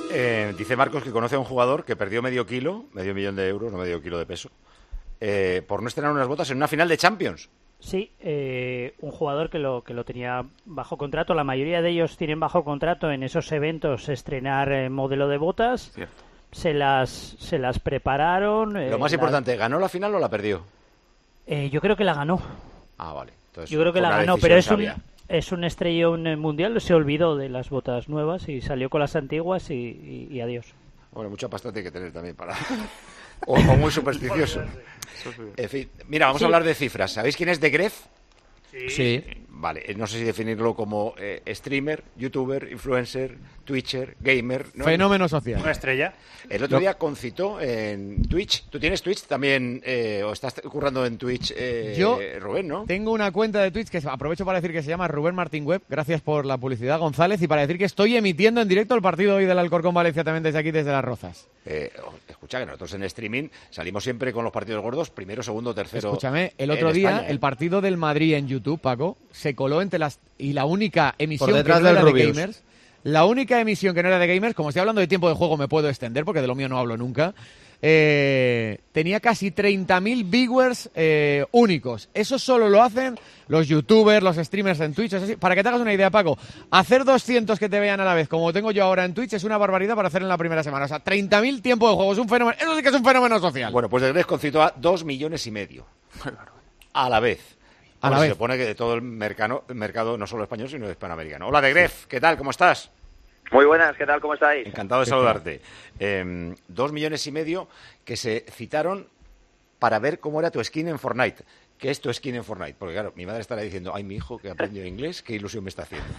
Dice Marcos que conoce a un jugador que perdió medio millón de euros, no medio kilo de peso, por no estrenar unas botas en una final de Champions. Sí, un jugador que lo tenía bajo contrato. La mayoría de ellos tienen bajo contrato en esos eventos estrenar modelo de botas. Cierto. Se las prepararon. Lo más importante, ¿ganó la final o la perdió? Yo creo que la ganó. Ah, vale. Entonces, yo creo que la ganó, pero es un estrellón mundial. Se olvidó de las botas nuevas y salió con las antiguas y adiós. Bueno, mucha pasta tiene que tener también para... o muy supersticioso. En fin, mira, vamos a hablar de cifras. ¿Sabéis quién es The Gref? Sí. Vale, no sé si definirlo como streamer, youtuber, influencer, twitcher, gamer, ¿no? Fenómeno social. Una estrella. El otro día concitó en Twitch. ¿Tú tienes Twitch también o estás currando en Twitch, Yo Rubén, no? Tengo una cuenta de Twitch que aprovecho para decir que se llama Rubén Martín Web. Gracias por la publicidad, González. Y para decir que estoy emitiendo en directo el partido hoy del Alcorcón Valencia también desde aquí, desde Las Rozas. Escucha, que nosotros en streaming salimos siempre con los partidos gordos, primero, segundo, tercero. Escúchame, el otro día España, el partido del Madrid en YouTube, Paco, se coló entre las... Y la única emisión Por detrás que no era del de Rubius. gamers... La única emisión que no era de gamers, como estoy hablando de tiempo de juego me puedo extender porque de lo mío no hablo nunca, tenía casi 30.000 viewers únicos. Eso solo lo hacen los youtubers, los streamers en Twitch. Así. Para que te hagas una idea, Paco, hacer 200 que te vean a la vez, como tengo yo ahora en Twitch, es una barbaridad para hacer en la primera semana. O sea, 30.000 tiempo de juego, es un fenómeno. Eso sí que es un fenómeno social. Bueno, pues The Gref concitó a 2,5 millones a la vez. A la Se vez. supone que de todo el mercado, no solo español, sino hispanoamericano. Hola, The Gref, ¿qué tal? ¿Cómo estás? Muy buenas, ¿qué tal? ¿Cómo estáis? Encantado de saludarte. 2,5 millones que se citaron para ver cómo era tu skin en Fortnite. ¿Qué es tu skin en Fortnite? Porque claro, mi madre estará diciendo, ay, mi hijo que aprendió inglés, qué ilusión me está haciendo.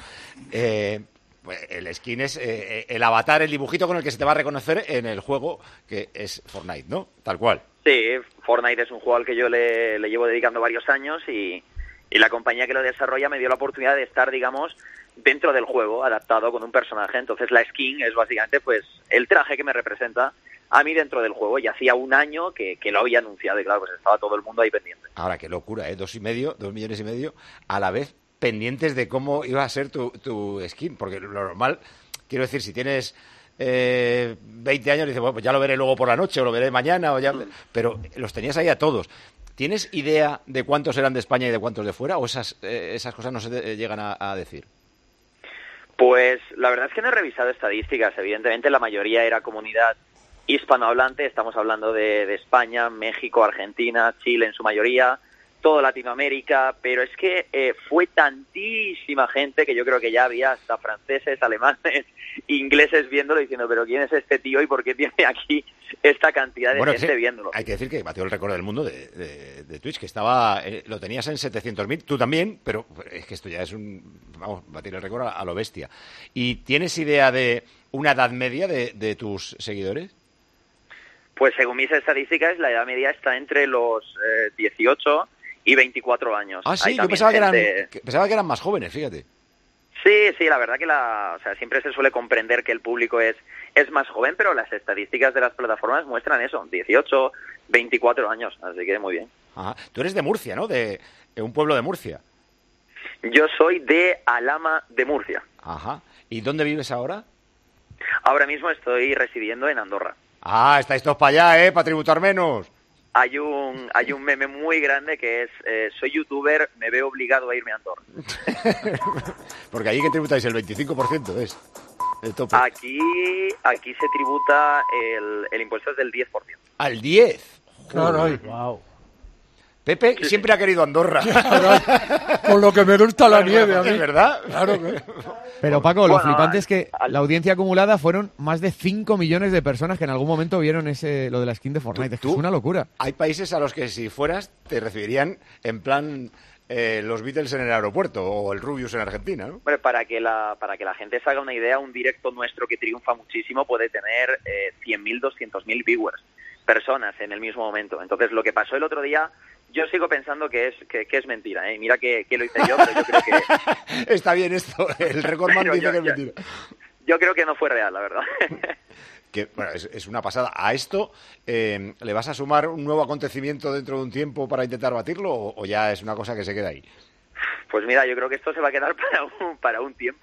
El skin es el avatar, el dibujito con el que se te va a reconocer en el juego que es Fortnite, ¿no? Tal cual. Sí, Fortnite es un juego al que yo le llevo dedicando varios años y la compañía que lo desarrolla me dio la oportunidad de estar, digamos, dentro del juego, adaptado con un personaje. Entonces la skin es básicamente pues el traje que me representa a mí dentro del juego. Y hacía un año que lo había anunciado y claro, pues estaba todo el mundo ahí pendiente. Ahora, qué locura, 2,5 millones a la vez pendientes de cómo iba a ser tu skin. Porque lo normal, quiero decir, si tienes 20 años, dices, bueno, pues ya lo veré luego por la noche o lo veré mañana, pero los tenías ahí a todos. ¿Tienes idea de cuántos eran de España y de cuántos de fuera? ¿O esas cosas no se llegan a decir? Pues la verdad es que no he revisado estadísticas. Evidentemente la mayoría era comunidad hispanohablante. Estamos hablando de España, México, Argentina, Chile en su mayoría, todo Latinoamérica. Pero es que fue tantísima gente que yo creo que ya había hasta franceses, alemanes, ingleses viéndolo diciendo, pero ¿quién es este tío y por qué tiene aquí esta cantidad de gente viéndolo? Hay que decir que batió el récord del mundo de Twitch, que estaba lo tenías en 700.000, tú también, pero es que esto ya es batir el récord a lo bestia. ¿Y tienes idea de una edad media de tus seguidores? Pues según mis estadísticas, la edad media está entre los 18 y 24 años. Ah, sí, yo pensaba que eran más jóvenes, fíjate. Sí, la verdad que siempre se suele comprender que el público es más joven, pero las estadísticas de las plataformas muestran eso, 18, 24 años, así que muy bien. Ajá. Tú eres de Murcia, ¿no? De un pueblo de Murcia. Yo soy de Alhama de Murcia. Ajá. ¿Y dónde vives ahora? Ahora mismo estoy residiendo en Andorra. Ah, estáis todos para allá, para tributar menos. Hay un meme muy grande que es soy youtuber, me veo obligado a irme a Andorra. Porque allí que tributáis el 25%, ¿ves? El tope. Aquí se tributa el impuesto es del 10%. ¿Al 10? Claro. Wow. Pepe siempre ha querido Andorra. Con lo que me gusta la nieve a mí. ¿Es verdad? Claro que... Pero Paco, lo flipante es que la audiencia acumulada fueron más de 5 millones de personas que en algún momento vieron lo de la skin de Fortnite. Es una locura. Hay países a los que si fueras te recibirían en plan los Beatles en el aeropuerto o el Rubius en Argentina, ¿no? Bueno, para que la gente se haga una idea, un directo nuestro que triunfa muchísimo puede tener 100.000, 200.000 viewers, personas en el mismo momento. Entonces, lo que pasó el otro día, yo sigo pensando que es mentira, ¿eh? Mira que lo hice yo, pero yo creo que... Está bien esto, el récord man dice que es mentira. Yo creo que no fue real, la verdad. Que, bueno, es una pasada. ¿A esto le vas a sumar un nuevo acontecimiento dentro de un tiempo para intentar batirlo o ya es una cosa que se queda ahí? Pues mira, yo creo que esto se va a quedar para un tiempo.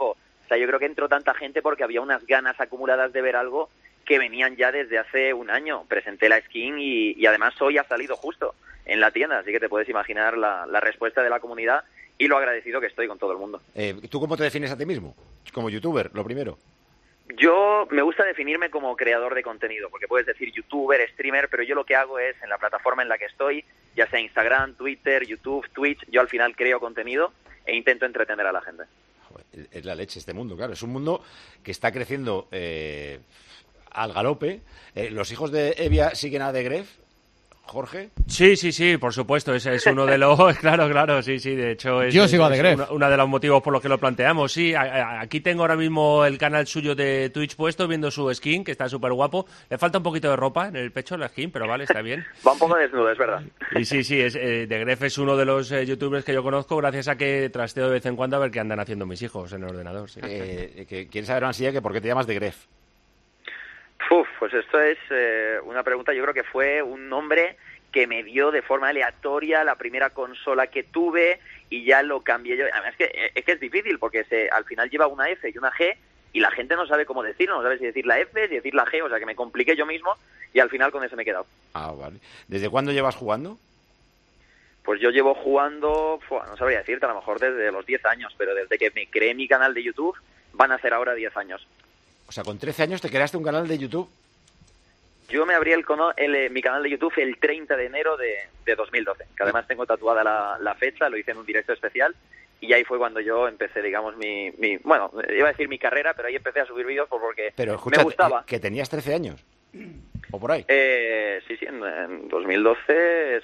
O sea, yo creo que entró tanta gente porque había unas ganas acumuladas de ver algo que venían ya desde hace un año. Presenté la skin y además hoy ha salido justo en la tienda, así que te puedes imaginar la respuesta de la comunidad y lo agradecido que estoy con todo el mundo. ¿Tú cómo te defines a ti mismo? Como youtuber, lo primero. Yo me gusta definirme como creador de contenido, porque puedes decir youtuber, streamer, pero yo lo que hago es, en la plataforma en la que estoy, ya sea Instagram, Twitter, YouTube, Twitch, yo al final creo contenido e intento entretener a la gente. Joder, es la leche este mundo, claro. Es un mundo que está creciendo al galope. ¿Los hijos de Evia siguen a The Gref, Jorge? Sí, por supuesto, ese es uno de los... Claro, sí, de hecho es... Yo sigo a The Gref. Uno de los motivos por los que lo planteamos, sí. Aquí tengo ahora mismo el canal suyo de Twitch puesto, viendo su skin, que está súper guapo. Le falta un poquito de ropa en el pecho, la skin, pero vale, está bien. Va un poco desnudo, es verdad. Y sí, The Gref es uno de los youtubers que yo conozco gracias a que trasteo de vez en cuando a ver qué andan haciendo mis hijos en el ordenador. Sí. ¿Quieres saber, Ansilla, que por qué te llamas The Gref? Pues esto es una pregunta, yo creo que fue un nombre que me dio de forma aleatoria la primera consola que tuve y ya lo cambié yo. Además, es que es difícil porque al final lleva una F y una G y la gente no sabe cómo decirlo, no sabe si decir la F, si decir la G, o sea que me compliqué yo mismo y al final con eso me he quedado. Ah, vale. ¿Desde cuándo llevas jugando? Pues yo llevo jugando, no sabría decirte, a lo mejor desde los 10 años, pero desde que me creé mi canal de YouTube van a ser ahora 10 años. O sea, con 13 años te creaste un canal de YouTube. Yo me abrí mi canal de YouTube el 30 de enero de 2012, que además tengo tatuada la fecha, lo hice en un directo especial, y ahí fue cuando yo empecé, digamos, bueno, iba a decir mi carrera, pero ahí empecé a subir vídeos porque me gustaba. ¿Que tenías 13 años? ¿O por ahí? Sí, en 2012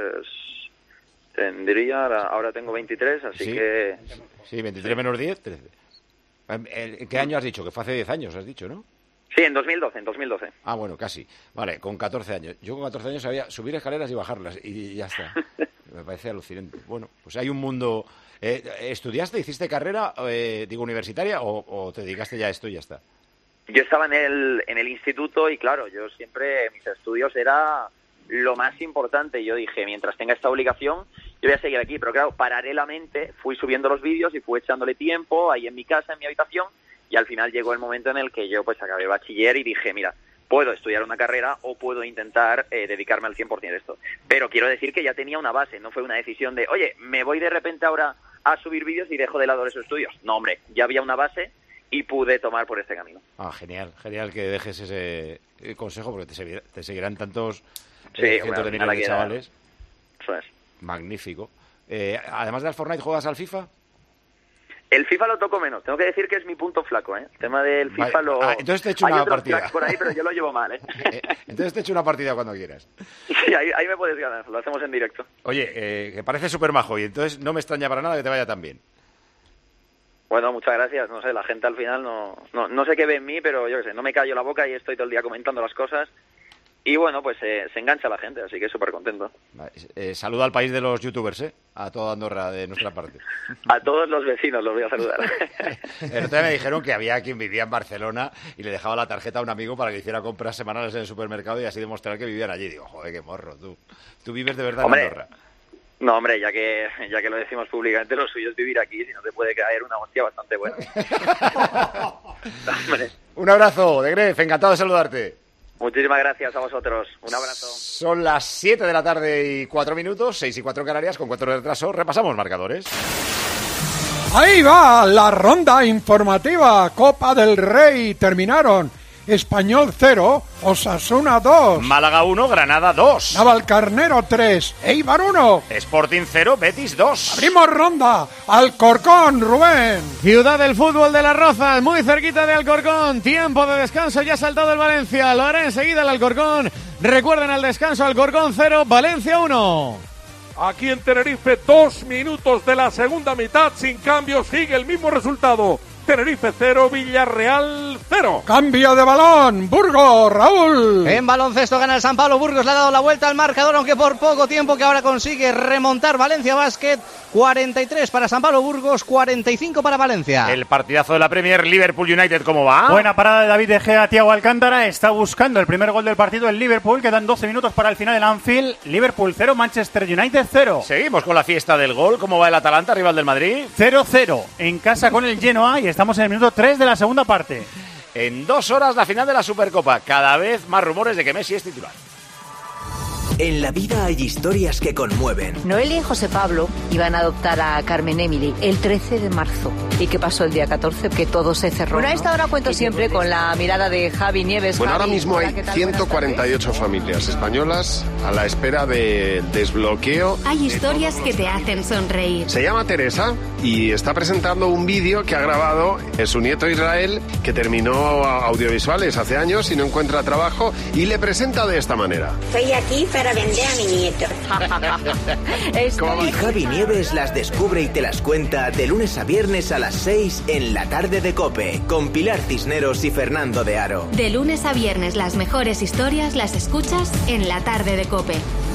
tendría, ahora tengo 23, así ¿Sí? que... Sí, 23 menos 10, 13. ¿En qué año has dicho? Que fue hace 10 años, has dicho, ¿no? Sí, en 2012. Ah, bueno, casi. Vale, con 14 años. Yo con 14 años sabía subir escaleras y bajarlas y ya está. Me parece alucinante. Bueno, pues hay un mundo... ¿Estudiaste, hiciste carrera, universitaria o te dedicaste ya a esto y ya está? Yo estaba en el instituto y claro, yo siempre, mis estudios era lo más importante. Yo dije, mientras tenga esta obligación, yo voy a seguir aquí. Pero claro, paralelamente fui subiendo los vídeos y fui echándole tiempo ahí en mi casa, en mi habitación. Y al final llegó el momento en el que yo pues acabé bachiller y dije, mira, puedo estudiar una carrera o puedo intentar dedicarme al 100% de esto. Pero quiero decir que ya tenía una base, no fue una decisión de, oye, me voy de repente ahora a subir vídeos y dejo de lado esos estudios. No, hombre, ya había una base y pude tomar por este camino. Ah, genial que dejes ese consejo porque te seguirán tantos cientos de miles de chavales. Eso es. Magnífico. Además del Fortnite, ¿juegas al FIFA? El FIFA lo toco menos. Tengo que decir que es mi punto flaco, ¿eh? El tema del FIFA vale. lo... Entonces te echo Hay una otros partida. cracks por ahí, pero yo lo llevo mal, ¿eh? Entonces te echo una partida cuando quieras. Sí, ahí me puedes ganar. Lo hacemos en directo. Oye, que parece súper majo y entonces no me extraña para nada que te vaya tan bien. Bueno, muchas gracias. No sé, la gente al final no sé qué ve en mí, pero yo qué sé, no me callo la boca y estoy todo el día comentando las cosas. Y bueno, pues se engancha la gente, así que súper contento. Vale, saluda al país de los youtubers, a toda Andorra de nuestra parte. A todos los vecinos los voy a saludar. El otro día me dijeron que había quien vivía en Barcelona y le dejaba la tarjeta a un amigo para que hiciera compras semanales en el supermercado y así demostrar que vivían allí. Digo, joder, qué morro, tú. Tú vives de verdad en Andorra. No, hombre, ya que lo decimos públicamente, lo suyo es vivir aquí, si no te puede caer una hostia bastante buena. Un abrazo, The Gref, encantado de saludarte. Muchísimas gracias a vosotros. Un abrazo. Son las 7 de la tarde y 4 minutos, 6 y 4 Canarias, con 4 de retraso. Repasamos marcadores. Ahí va la ronda informativa. Copa del Rey. Terminaron. Español 0, Osasuna 2. Málaga 1, Granada 2. Navalcarnero 3, Eibar 1. Sporting 0, Betis 2. Abrimos ronda. Alcorcón, Rubén. Ciudad del fútbol de Las Rozas, muy cerquita de Alcorcón. Tiempo de descanso, ya ha saltado el Valencia. Lo hará enseguida el Alcorcón. Recuerden al descanso, Alcorcón 0, Valencia 1. Aquí en Tenerife, 2 minutos de la segunda mitad, sin cambios, sigue el mismo resultado. Tenerife 0, Villarreal 0. Cambio de balón, Burgos, Raúl. En baloncesto gana el San Pablo. Burgos le ha dado la vuelta al marcador, aunque por poco tiempo, que ahora consigue remontar Valencia Basket. 43 para San Pablo Burgos, 45 para Valencia. El partidazo de la Premier, Liverpool United, ¿cómo va? Buena parada de David De Gea, Thiago Alcántara. Está buscando el primer gol del partido el Liverpool. Quedan 12 minutos para el final en Anfield. Liverpool 0, Manchester United 0. Seguimos con la fiesta del gol. ¿Cómo va el Atalanta, rival del Madrid? 0-0 en casa con el Genoa y está Estamos en el minuto 3 de la segunda parte. En 2 horas la final de la Supercopa. Cada vez más rumores de que Messi es titular. En la vida hay historias que conmueven. Noelia y José Pablo iban a adoptar a Carmen Emily el 13 de marzo. ¿Y qué pasó el día 14? Que todo se cerró. Bueno, a esta hora cuento siempre con la mirada de Javi Nieves. Bueno, Javi, ahora mismo hola, hay ¿qué tal? 148 familias españolas a la espera de desbloqueo. Hay historias que te hacen sonreír. Se llama Teresa y está presentando un vídeo que ha grabado su nieto Israel, que terminó audiovisuales hace años y no encuentra trabajo, y le presenta de esta manera. Estoy aquí para vender a mi nieto. Y Javi Nieves las descubre y te las cuenta de lunes a viernes a las 6 en La Tarde de COPE, con Pilar Cisneros y Fernando de Aro. De lunes a viernes las mejores historias las escuchas en La Tarde de COPE.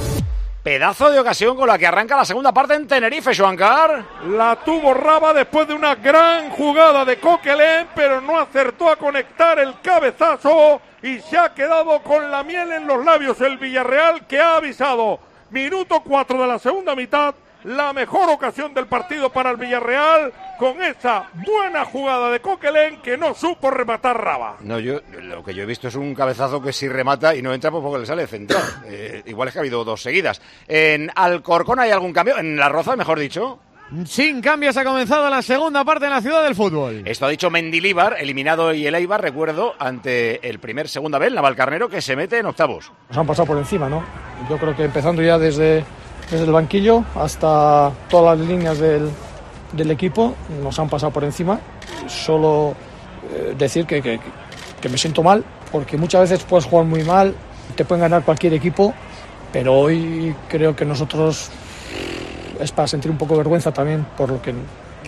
Pedazo de ocasión con la que arranca la segunda parte en Tenerife, Joancar. La tuvo Raba después de una gran jugada de Coquelin, pero no acertó a conectar el cabezazo y se ha quedado con la miel en los labios el Villarreal, que ha avisado. Minuto 4 de la segunda mitad, la mejor ocasión del partido para el Villarreal, con esa buena jugada de Coquelin que no supo rematar Raba. No, lo que yo he visto es un cabezazo que sí remata y no entra porque le sale central. Igual es que ha habido 2 seguidas. ¿En Alcorcón hay algún cambio? ¿En La Roza, mejor dicho? Sin cambios ha comenzado la segunda parte en la ciudad del fútbol. Esto ha dicho Mendilibar, eliminado y el Eibar, recuerdo, ante el primer segunda B, el Navalcarnero, que se mete en octavos. Nos han pasado por encima, ¿no? Yo creo que empezando ya desde el banquillo hasta todas las líneas del equipo, nos han pasado por encima. Solo decir que me siento mal, porque muchas veces puedes jugar muy mal, te pueden ganar cualquier equipo, pero hoy creo que nosotros es para sentir un poco de vergüenza también, por lo que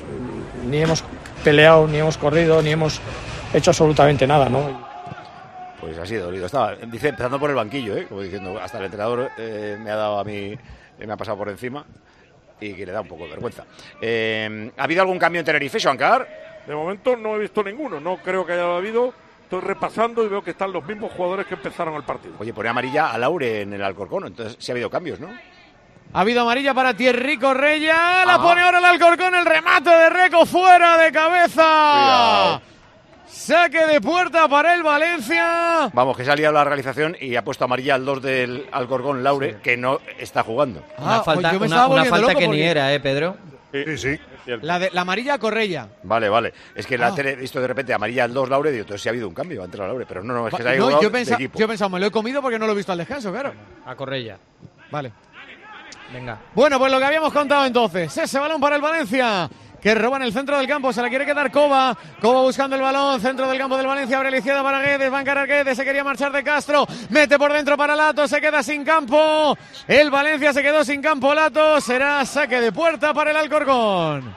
ni hemos peleado, ni hemos corrido, ni hemos hecho absolutamente nada, ¿no? Pues así de dolido estaba. Dice, empezando por el banquillo, como diciendo, hasta el entrenador me ha dado a mí, me ha pasado por encima y que le da un poco de vergüenza. ¿Ha habido algún cambio en Tenerife, Joancar? De momento no he visto ninguno, no creo que haya habido. Estoy repasando y veo que están los mismos jugadores que empezaron el partido. Oye, pone amarilla a Laure en el Alcorcón, entonces sí ha habido cambios, ¿no? Ha habido amarilla para Thierry Correia. La pone ahora el Alcorcón. El remate de Reco fuera de cabeza. Cuidado. Saque de puerta para el Valencia. Vamos, que se ha liado la realización y ha puesto amarilla al 2 del Alcorcón, Laure, sí, que no está jugando. Una falta, pues una falta que ni era, Pedro. Sí. La amarilla a Correia. Vale. Es que la tele he visto de repente amarilla al 2 Laure, digo, entonces sí ha habido un cambio, va a entrar Laure, pero no, es que se ha ido yo he pensado, me lo he comido porque no lo he visto al descanso, claro. A Correia. Vale. Venga. Bueno, pues lo que habíamos contado entonces. Ese balón para el Valencia, que roba en el centro del campo. Se la quiere quedar Coba. Coba buscando el balón. Centro del campo del Valencia. Abre la izquierda para Guedes. Va a encarar Guedes. Se quería marchar de Castro. Mete por dentro para Lato. Se queda sin campo. El Valencia se quedó sin campo. Lato. Será saque de puerta para el Alcorcón.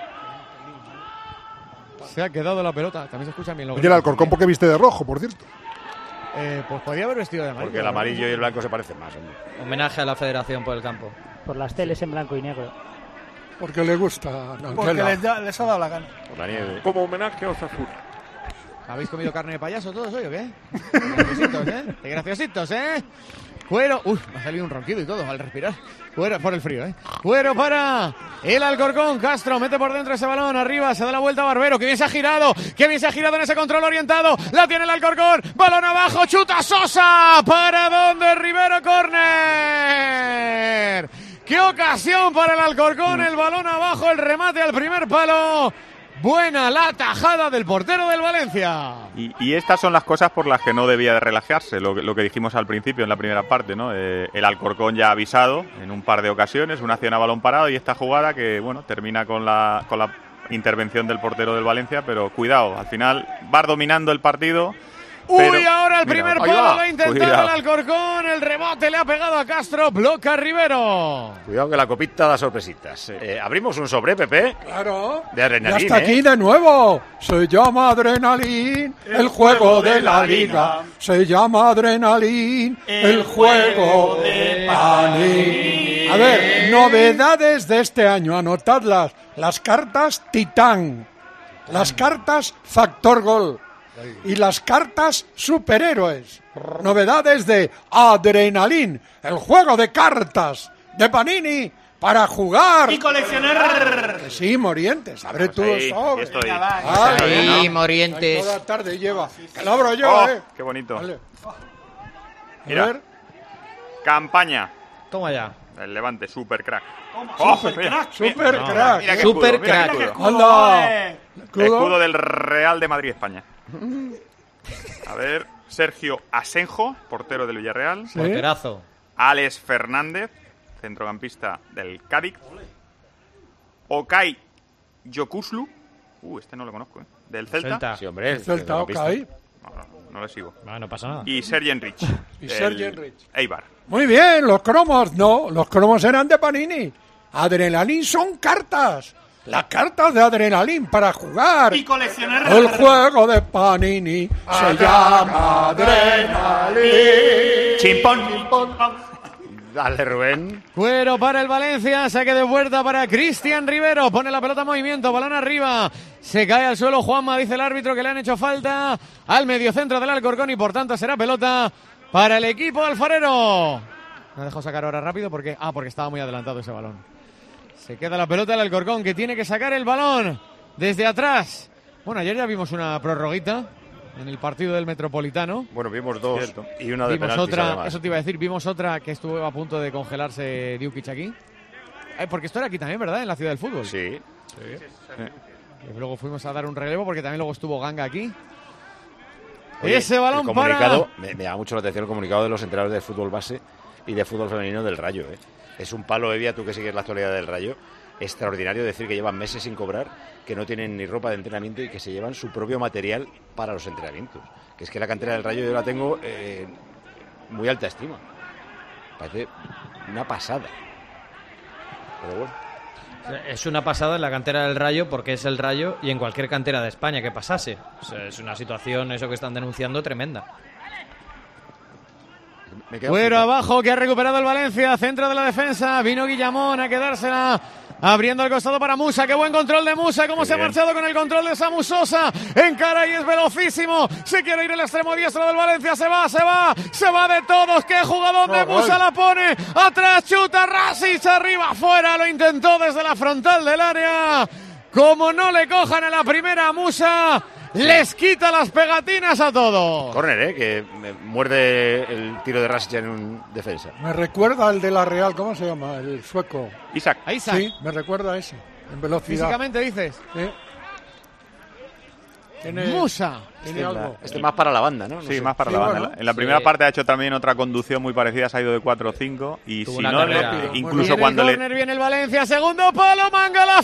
Se ha quedado la pelota. También se escucha bien. Oye, el Alcorcón, ¿por qué viste de rojo, por cierto? Pues podría haber vestido de amarillo. Porque el amarillo y el blanco se parecen más, hombre. Homenaje a la Federación por el campo. Por las teles en blanco y negro. Porque le gusta. Porque les ha dado la gana. Por la nieve. Como homenaje a Osasuna. ¿Habéis comido carne de payaso todos hoy o qué? Graciositos, ¿eh? ¡Qué graciositos, eh! Cuero. Me ha salido un ronquido y todo al respirar. Cuero, por el frío, ¿eh? Cuero para el Alcorcón. Castro mete por dentro ese balón. Arriba se da la vuelta a Barbero. ¡Qué bien se ha girado! ¡Qué bien se ha girado en ese control orientado! ¡La tiene el Alcorcón! ¡Balón abajo! ¡Chuta Sosa! ¿Para dónde? Rivero, córner. ¡Qué ocasión para el Alcorcón! El balón abajo, el remate al primer palo. Buena la tajada del portero del Valencia. Y estas son las cosas por las que no debía de relajarse, lo que dijimos al principio en la primera parte, ¿no? El Alcorcón ya ha avisado en un par de ocasiones, una acción a balón parado y esta jugada que, bueno, termina con la intervención del portero del Valencia, pero cuidado, al final va dominando el partido. Pero, ahora el primer palo lo ha intentado el Alcorcón, el rebote le ha pegado a Castro, bloca Rivero. Cuidado que la copita da sorpresitas. Abrimos un sobre, Pepe. Claro. De adrenalina. Ya está aquí de nuevo. Se llama Adrenalín, el juego de la liga. Se llama Adrenalín, el juego de Panín. A ver, novedades de este año, anotadlas. Las cartas Titán, las cartas Factor Gol y las cartas Superhéroes. Novedades de Adrenalín, el juego de cartas de Panini para jugar. Y coleccionar. Que sí, Morientes, abre tú Sí, sobre. estoy. Ahí, Morientes. Toda la tarde lleva. Que lo abro yo, Qué bonito. Vale. Mira. A ver. Campaña. Toma ya. El Levante, super crack. Super crack. Super crack. Mira qué Super escudo, mira crack. qué escudo. Anda. Escudo del Real de Madrid, España. A ver, Sergio Asenjo, portero del Villarreal. Sí. Porterazo. Alex Fernández, centrocampista del Cádiz. Okay Yokuslu. Este no lo conozco, del Celta. Sí, hombre. Celta, ok. No le sigo. No pasa nada. Y Sergen Rich. Y del Sergen Rich. Eibar. Muy bien, los cromos. No, los cromos eran de Panini. Adrenalin son cartas. Las cartas de Adrenalin para jugar. Y coleccionar. El juego de Panini se llama Adrenalin. Chimpón. Dale, Rubén. Cuero para el Valencia, saque de puerta para Cristian Rivero, pone la pelota en movimiento, balón arriba, se cae al suelo Juanma, dice el árbitro que le han hecho falta al mediocentro del Alcorcón y por tanto será pelota para el equipo alfarero. Me ha dejado sacar ahora rápido porque estaba muy adelantado ese balón. Se queda la pelota del Alcorcón que tiene que sacar el balón desde atrás. Bueno, ayer ya vimos una prorroguita en el partido del Metropolitano. Bueno, vimos dos. Cierto. Y una de Vimos penaltis, otra, además. eso te iba a decir, vimos otra que estuvo a punto de congelarse Diukic aquí. Porque esto era aquí también, ¿verdad? En la Ciudad del Fútbol. Sí. Y luego fuimos a dar un relevo porque también luego estuvo Ganga aquí. Oye, Ese balón el comunicado, me llama mucho la atención el comunicado de los entrenadores de fútbol base y de fútbol femenino del Rayo. Es un palo, Evia, tú que sigues la actualidad del Rayo. Extraordinario decir que llevan meses sin cobrar, que no tienen ni ropa de entrenamiento y que se llevan su propio material para los entrenamientos. Que es que la cantera del Rayo yo la tengo muy alta estima. Parece una pasada. Pero bueno. Es una pasada en la cantera del Rayo porque es el Rayo y en cualquier cantera de España que pasase. O sea, es una situación, eso que están denunciando, tremenda. Fuero abajo que ha recuperado el Valencia, centro de la defensa, vino Guillamón a quedársela, abriendo el costado para Musa, qué buen control de Musa, cómo se ha marchado con el control de Samu Sosa, encara y es velocísimo, se quiere ir el extremo diestro del Valencia, se va de todos, qué jugador de Musa, la pone, atrás chuta Rasic, arriba, afuera, lo intentó desde la frontal del área, como no le cojan a la primera a Musa, les quita las pegatinas a todos. Córner, que muerde el tiro de Rasic en un defensa. Me recuerda al de la Real, ¿cómo se llama? El sueco. Isaac. Sí, me recuerda a ese, en velocidad. Físicamente dices. Sí. Musa. Tiene algo. Este más para la banda, ¿no? Sí, más para la banda. Bueno, en la primera parte ha hecho también otra conducción muy parecida, se ha ido de 4 o 5 y Tuvo si una no, carrera. incluso cuando le... Viene el Valencia, segundo palo, Mangala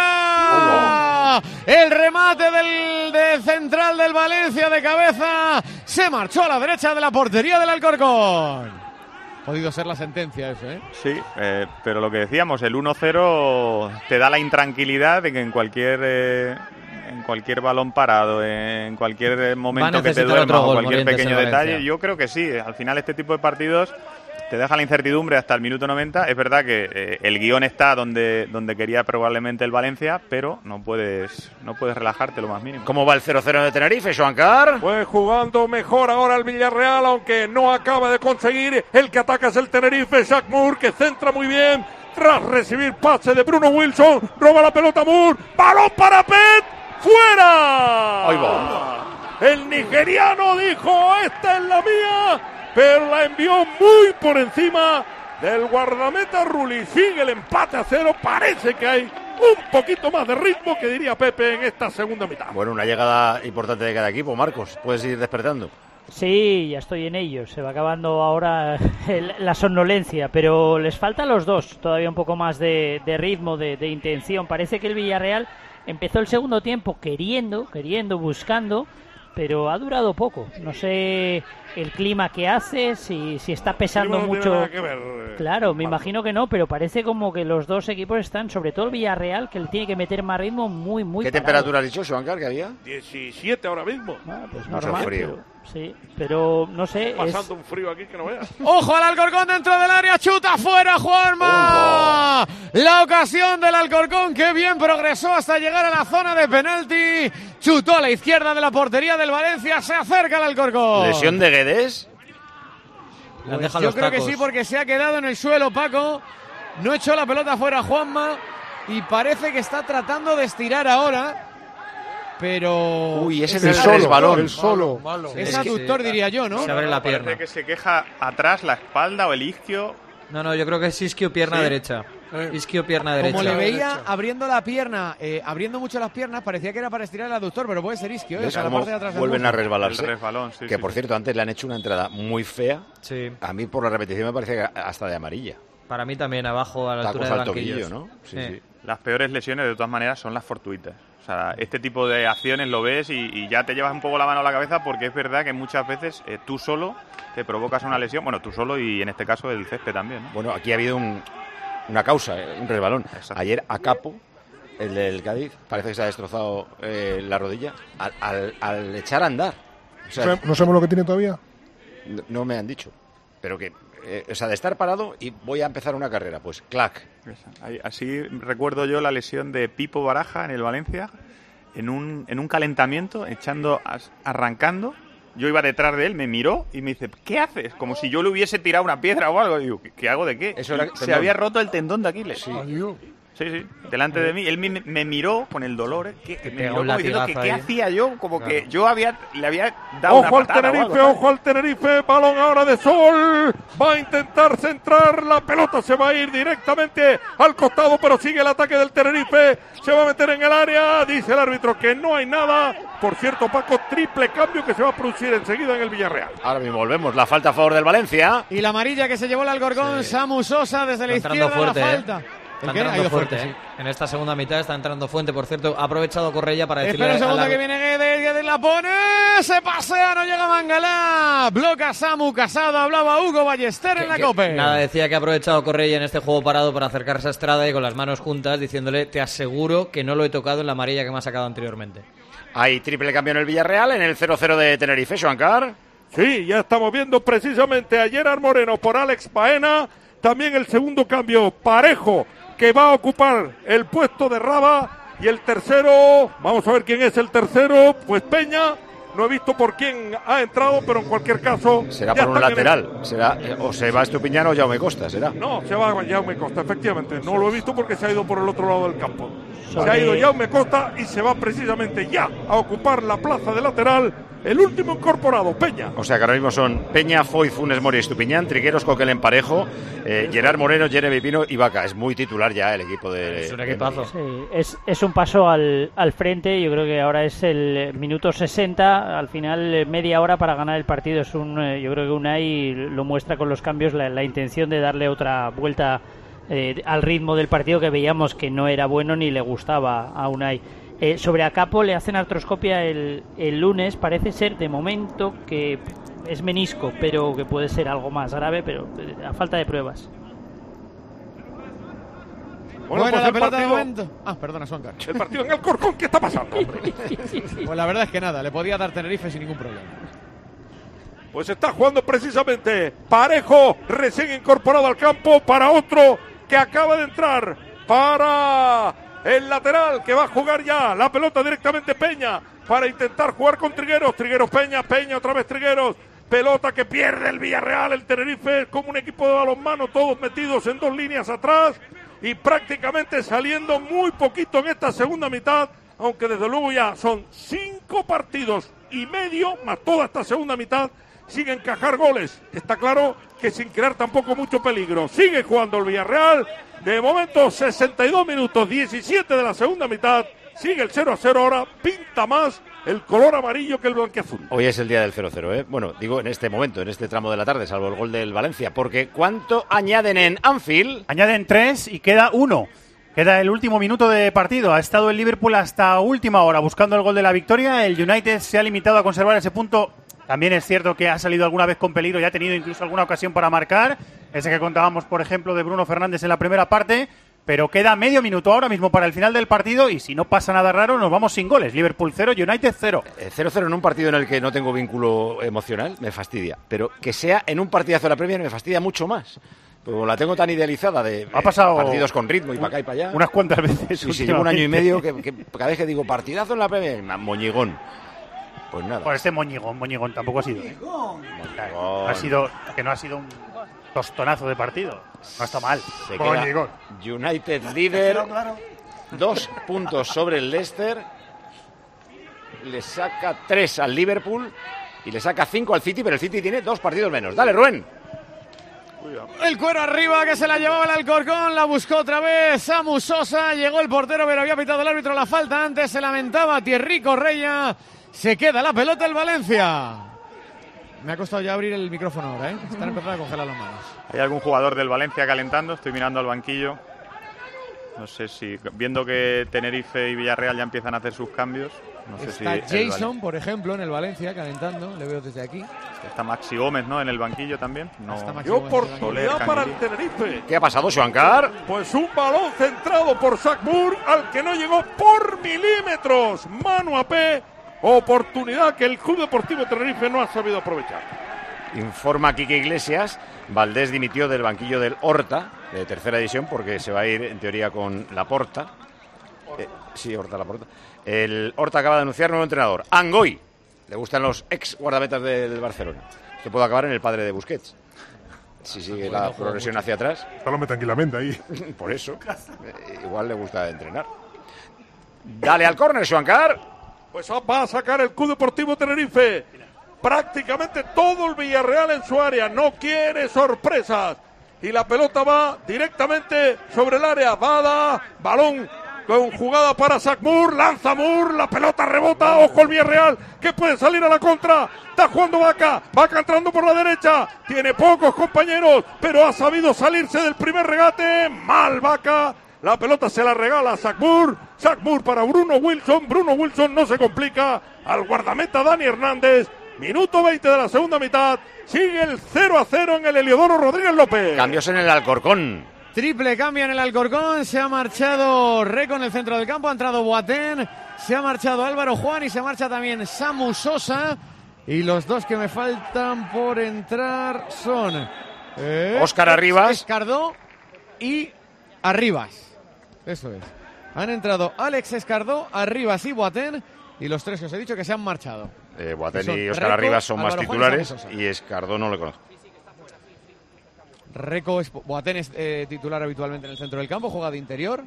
afuera. El remate del central del Valencia de cabeza se marchó a la derecha de la portería del Alcorcón. Podido ser la sentencia eso, ¿eh? Sí, pero lo que decíamos, el 1-0 te da la intranquilidad de que en cualquier balón parado, en cualquier momento que te duerma o cualquier pequeño detalle, yo creo que sí. Al final este tipo de partidos te deja la incertidumbre hasta el minuto 90. Es verdad que el guión está donde quería probablemente el Valencia, pero no puedes relajarte lo más mínimo. ¿Cómo va el 0-0 de Tenerife, Joancar? Pues jugando mejor ahora el Villarreal, aunque no acaba de conseguir. El que ataca es el Tenerife, Jacques Moore, que centra muy bien. Tras recibir pase de Bruno Wilson, roba la pelota Moore, balón para Pet, ¡fuera! Ahí va. El nigeriano dijo, esta es la mía, pero la envió muy por encima del guardameta Rulli. Sigue el empate a 0, parece que hay un poquito más de ritmo, que diría Pepe, en esta segunda mitad. Bueno, una llegada importante de cada equipo, Marcos, puedes ir despertando. Sí, ya estoy en ello. Se va acabando ahora la somnolencia, pero les falta a los dos todavía un poco más de ritmo, de intención. Parece que el Villarreal empezó el segundo tiempo queriendo, buscando, pero ha durado poco. No sé el clima que hace, si está pesando no mucho. tiene nada que ver, Claro, me imagino que no, pero parece como que los dos equipos están, sobre todo el Villarreal, que le tiene que meter más ritmo, muy ¿Qué parado. temperatura has dicho, Joancar, que había? 17 ahora mismo. Pues Mucho normal, frío. pero, sí, pero no sé. Pasando un frío aquí que no veas. Ojo al Alcorcón dentro del área, chuta fuera Juanma. La ocasión del Alcorcón que bien progresó hasta llegar a la zona de penalti. Chutó a la izquierda de la portería del Valencia, se acerca al Alcorcón. ¿Lesión de Guedes? Le han Pues dejado yo los creo tacos. que sí, porque se ha quedado en el suelo, Paco. No echó la pelota fuera Juanma y parece que está tratando de estirar ahora. Pero... Uy, ese es el el solo, resbalón. el solo. Es aductor, diría yo, ¿no? Se abre la pierna. Parece que se queja atrás la espalda o el isquio. No, yo creo que es isquio pierna derecha. Isquio pierna derecha. Como le veía abriendo la pierna, abriendo mucho las piernas, parecía que era para estirar el aductor, pero puede ser isquio. ¿Ves La cómo parte de atrás del vuelven muslo. a resbalarse? El resbalón, sí, que sí, por sí. cierto, antes le han hecho una entrada muy fea. Sí. A mí por la repetición me parece que hasta de amarilla. Para mí también, abajo, a la altura Tacos del al banquillo. tobillo, ¿no? Sí, sí. Las peores lesiones, de todas maneras, son las fortuitas. O sea, este tipo de acciones lo ves y ya te llevas un poco la mano a la cabeza, porque es verdad que muchas veces tú solo te provocas una lesión. Bueno, tú solo y en este caso el césped también, ¿no? Bueno, aquí ha habido una causa, un resbalón. Exacto. Ayer a Capo, el del Cádiz, parece que se ha destrozado la rodilla al echar a andar. O sea, ¿No sabemos lo que tiene todavía? no me han dicho, pero que... o sea, de estar parado y voy a empezar una carrera, pues clac. Así recuerdo yo la lesión de Pipo Baraja en el Valencia, en un calentamiento, arrancando. Yo iba detrás de él, me miró y me dice, ¿qué haces? Como si yo le hubiese tirado una piedra o algo. Y digo, ¿qué hago de qué? Eso era Se tendón. había roto el tendón de Aquiles. Sí. Sí, delante de mí. Él me miró con el dolor, me pega miró un como diciendo latigazo qué ahí. hacía yo, como que yo le había dado una Ojo al patada o Tenerife, algo, ojo al Tenerife, balón ahora de Sol, va a intentar centrar, la pelota se va a ir directamente al costado, pero sigue el ataque del Tenerife, se va a meter en el área, dice el árbitro que no hay nada. Por cierto, Paco, triple cambio que se va a producir enseguida en el Villarreal. Ahora mismo volvemos, la falta a favor del Valencia. Y la amarilla que se llevó el Alcorcón, Samu Sosa desde la Está izquierda, entrando fuerte, la falta. Está ¿El qué? Ha entrando ido fuerte, fuerte, En esta segunda mitad está entrando Fuente, por cierto. Ha aprovechado Correia para decirle... Espera un segundo a la- que viene Guedes la pone, se pasea, no llega Mangalá, bloca Samu Casado, hablaba Hugo Ballester en la COPE. Nada, decía que ha aprovechado Correia en este juego parado para acercarse a Estrada y con las manos juntas diciéndole, te aseguro que no lo he tocado en la amarilla que me ha sacado anteriormente. Hay triple cambio en el Villarreal, en el 0-0 de Tenerife, Joancar. Sí, ya estamos viendo precisamente a Gerard Moreno por Alex Baena, también el segundo cambio, Parejo, que va a ocupar el puesto de Raba, y el tercero, vamos a ver quién es el tercero, pues Peña, no he visto por quién ha entrado, pero en cualquier caso... Será ya por un están en el- lateral, será o se va Estupiñán o Jaume Costa, será. No, se va Jaume Costa, efectivamente, no lo he visto porque se ha ido por el otro lado del campo. Se Sobre- ha ido Jaume Costa y se va precisamente ya a ocupar la plaza de lateral, el último incorporado, Peña. O sea que ahora mismo son Peña, Foy, Funes Mori, Estupiñán, Trigueros, Coquelin, Parejo, Gerard Moreno, Jeremy Pino y Vaca. Es muy titular ya el equipo de... Es un equipazo. Sí, es un paso al frente. Yo creo que ahora es el minuto 60. Al final, media hora para ganar el partido. Es yo creo que Unai lo muestra con los cambios, la intención de darle otra vuelta al ritmo del partido que veíamos que no era bueno ni le gustaba a Unai. Sobre Acapo le hacen artroscopia el lunes. Parece ser de momento que es menisco, pero que puede ser algo más grave, pero a falta de pruebas. Bueno, pues la el pelota de partido- momento. Perdona, Suancar. El partido en el Corcón, ¿qué está pasando, hombre? Pues la verdad es que nada, le podía dar Tenerife sin ningún problema. Pues está jugando precisamente Parejo, recién incorporado al campo, para otro que acaba de entrar, para el lateral que va a jugar ya la pelota directamente Peña, para intentar jugar con Trigueros, Peña, otra vez Trigueros, pelota que pierde el Villarreal, el Tenerife como un equipo de balonmano, todos metidos en dos líneas atrás y prácticamente saliendo muy poquito en esta segunda mitad, aunque desde luego ya son 5 partidos y medio, más toda esta segunda mitad, sigue encajar goles. Está claro que sin crear tampoco mucho peligro. Sigue jugando el Villarreal. De momento, 62 minutos, 17 de la segunda mitad. Sigue el 0-0 ahora. Pinta más el color amarillo que el blanquiazul. Hoy es el día del 0-0, ¿eh? Bueno, digo en este momento, en este tramo de la tarde, salvo el gol del Valencia. Porque ¿cuánto añaden en Anfield? Añaden 3 y queda 1. Queda el último minuto de partido. Ha estado el Liverpool hasta última hora buscando el gol de la victoria. El United se ha limitado a conservar ese punto. También es cierto que ha salido alguna vez con peligro y ha tenido incluso alguna ocasión para marcar. Ese que contábamos, por ejemplo, de Bruno Fernández en la primera parte. Pero queda medio minuto ahora mismo para el final del partido y si no pasa nada raro nos vamos sin goles. Liverpool 0, United 0. 0-0 en un partido en el que no tengo vínculo emocional me fastidia. Pero que sea en un partidazo de la Premier me fastidia mucho más. Pues como la tengo tan idealizada de Ha pasado partidos con ritmo y para acá y para allá. unas cuantas veces. Y si llevo un año y medio que cada vez que digo partidazo en la Premier, moñigón. Pues nada. Por este moñigón tampoco ha sido. Ha sido que no ha sido un Tostonazo de partido. No está mal. Se queda United líder. 2 puntos sobre el Leicester. Le saca 3 al Liverpool. Y le saca 5 al City, pero el City tiene 2 partidos menos. Dale, Rubén. El cuero arriba que se la llevaba el Alcorcón, la buscó otra vez Samu Sosa, llegó el portero pero había pitado el árbitro la falta antes, se lamentaba Thierry Correia, se queda la pelota el Valencia. Me ha costado ya abrir el micrófono ahora, están empezando a congelar las manos. ¿Hay algún jugador del Valencia calentando? Estoy mirando al banquillo. No sé si, viendo que Tenerife y Villarreal ya empiezan a hacer sus cambios, no sé está si Jason, por ejemplo, en el Valencia calentando, le veo desde aquí. Está Maxi Gómez, ¿no? En el banquillo también. No. ¡Qué oportunidad para el Tenerife! ¿Qué ha pasado, Xuancar? Pues un balón centrado por Sakmur al que no llegó por milímetros. Manu Apé, oportunidad que el Club Deportivo Tenerife no ha sabido aprovechar. Informa Quique Iglesias, Valdés dimitió del banquillo del Horta, de tercera división, porque se va a ir en teoría con Laporta. Sí, Horta Laporta. El Horta acaba de anunciar nuevo entrenador, Angoy. Le gustan los ex guardametas del Barcelona. Esto puede acabar en el padre de Busquets. Si sigue la progresión hacia atrás. Háblame tranquilamente ahí. Por eso. Igual le gusta entrenar. Dale al córner, Xuancar. Pues va a sacar el Club Deportivo Tenerife. Prácticamente todo el Villarreal en su área. No quiere sorpresas. Y la pelota va directamente sobre el área. Bada, balón con jugada para Sakmur. Lanza Mur, la pelota rebota. Ojo el Villarreal que puede salir a la contra. Está jugando Vaca. Vaca entrando por la derecha. Tiene pocos compañeros, pero ha sabido salirse del primer regate. Mal Vaca. La pelota se la regala a Sakmur. Sakmur para Bruno Wilson. Bruno Wilson no se complica. Al guardameta Dani Hernández. Minuto 20 de la segunda mitad. Sigue el 0-0 en el Heliodoro Rodríguez López. Cambios en el Alcorcón. Triple cambio en el Alcorcón. Se ha marchado Reco en el centro del campo. Ha entrado Boateng. Se ha marchado Álvaro Juan y se marcha también Samu Sosa. Y los dos que me faltan por entrar son Óscar Arribas, Escardó y Arribas. Eso es. Han entrado Alex Escardó, Arribas y Boateng. Y los tres que os he dicho que se han marchado. Boateng y Óscar Arribas son más titulares y Escardó no le conozco. Reco Boateng es titular habitualmente en el centro del campo, juega de interior.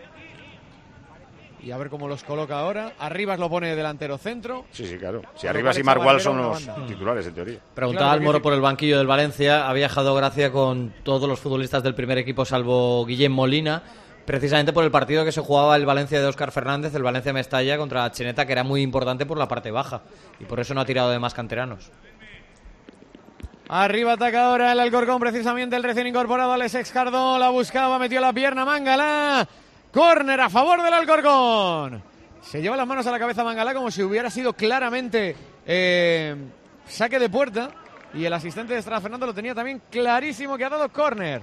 Y a ver cómo los coloca ahora. Arribas lo pone delantero centro. Sí, claro. Si Arribas y Margual son los titulares en teoría. Preguntaba al Moro por el banquillo del Valencia. Ha viajado Gracia con todos los futbolistas del primer equipo salvo Guillem Molina. Precisamente por el partido que se jugaba el Valencia de Óscar Fernández, el Valencia-Mestalla contra Cheneta, que era muy importante por la parte baja. Y por eso no ha tirado de más canteranos. Arriba ataca ahora el Alcorcón, precisamente el recién incorporado Alex Escardó. La buscaba, metió la pierna Mangala. Córner a favor del Alcorcón. Se lleva las manos a la cabeza Mangala como si hubiera sido claramente saque de puerta. Y el asistente de Estrada Fernando lo tenía también clarísimo que ha dado córner.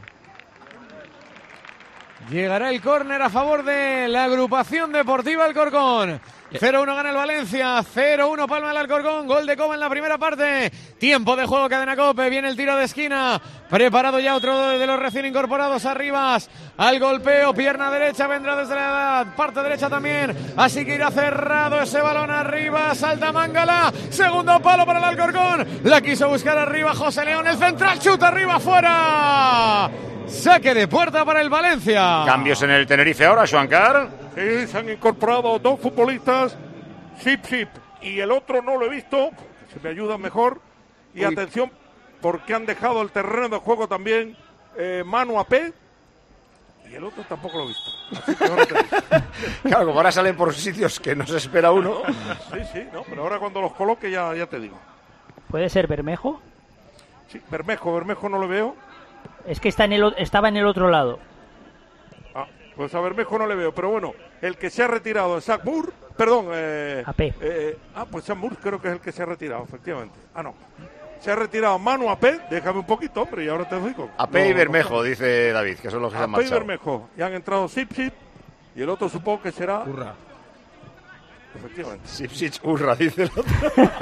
Llegará el córner a favor de la agrupación deportiva Alcorcón. 0-1 gana el Valencia, 0-1 palma el Alcorcón, gol de Cova en la primera parte. Tiempo de juego, Cadena COPE, viene el tiro de esquina. Preparado ya otro de los recién incorporados, Arribas. Al golpeo, pierna derecha, vendrá desde la parte derecha también. Así que irá cerrado ese balón arriba, salta Mangala. Segundo palo para el Alcorcón. La quiso buscar arriba José León, el central, chuta arriba, fuera. Saque de puerta para el Valencia. Cambios en el Tenerife ahora, Xuancar. Sí, se han incorporado dos futbolistas, Sip y el otro no lo he visto, si me ayudan mejor. Y atención, porque han dejado el terreno de juego también Manu Apé, y el otro tampoco lo he visto. Así que ahora claro, como ahora salen por sitios que no se espera uno. Sí, no, pero ahora cuando los coloque ya te digo. ¿Puede ser Bermejo? Sí, Bermejo no lo veo. Es que estaba en el otro lado. Pues a Bermejo no le veo, pero bueno, el que se ha retirado es Sakmur, perdón, Apé. Pues Sakmur creo que es el que se ha retirado, efectivamente. No, se ha retirado Manu Apé, déjame un poquito, hombre, y ahora te digo. Apé y Bermejo, dice David, que son los que se han marchado. Apé y Bermejo, y han entrado Sip, y el otro supongo que será... Urra. Efectivamente. Sip, Urra, dice el otro.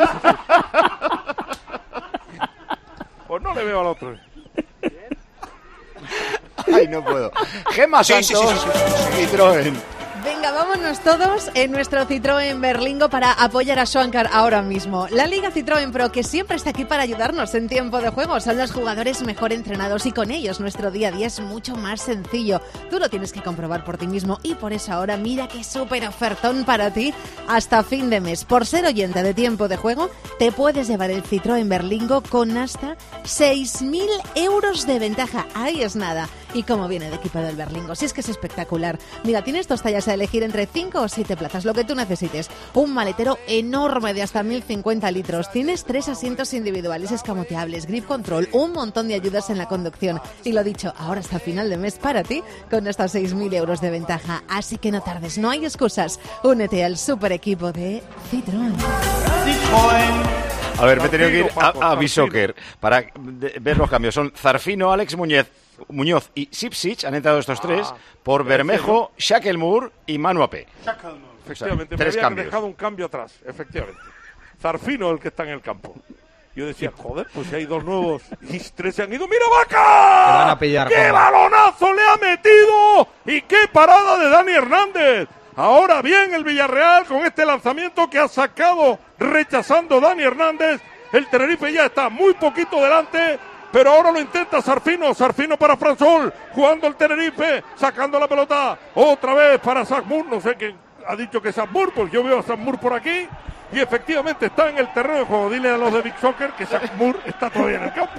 Pues no le veo al otro. Ay, no puedo. Gemma Santos y Troen. Venga, vámonos todos en nuestro Citroën Berlingo para apoyar a Schwankar ahora mismo. La Liga Citroën Pro, que siempre está aquí para ayudarnos en tiempo de juego, son los jugadores mejor entrenados y con ellos nuestro día a día es mucho más sencillo. Tú lo tienes que comprobar por ti mismo y por eso ahora mira qué súper ofertón para ti hasta fin de mes. Por ser oyente de tiempo de juego, te puedes llevar el Citroën Berlingo con hasta 6.000 euros de ventaja. Ahí es nada. Y cómo viene de equipado el Berlingo, si es que es espectacular. Mira, tienes 2 tallas a elegir entre 5 o 7 plazas, lo que tú necesites. Un maletero enorme de hasta 1.050 litros. Tienes 3 asientos individuales escamoteables, grip control, un montón de ayudas en la conducción. Y lo dicho, ahora hasta final de mes para ti, con hasta 6.000 euros de ventaja. Así que no tardes, no hay excusas. Únete al super equipo de Citroën. A ver, me he tenido que ir a Bishoker para ver los cambios. Son Zarfino, Alex Muñoz y Sipsic, han entrado estos 3, por Bermejo, Shacklemore y Manu Apé. Efectivamente, O sea, me 3 habían cambios. dejado un cambio atrás, efectivamente. Zarfino el que está en el campo. Yo decía, joder, pues si hay 2 nuevos y 3 se han ido. ¡Mira, Vaca! Te van a pillar, ¡Qué joder. balonazo le ha metido! ¡Y qué parada de Dani Hernández! Ahora bien el Villarreal con este lanzamiento que ha sacado rechazando Dani Hernández. El Tenerife ya está muy poquito delante, pero ahora lo intenta Zarfino. Zarfino para Fransol, jugando el Tenerife, sacando la pelota otra vez para Sackmour. No sé quién ha dicho que es Sackmour, pues yo veo a Sackmour por aquí. Y efectivamente está en el terreno de juego. Dile a los de Big Soccer que Sackmour está todavía en el campo.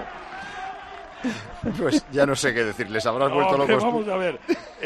Pues ya no sé qué decirles, habrás vuelto No, locos. vamos a ver.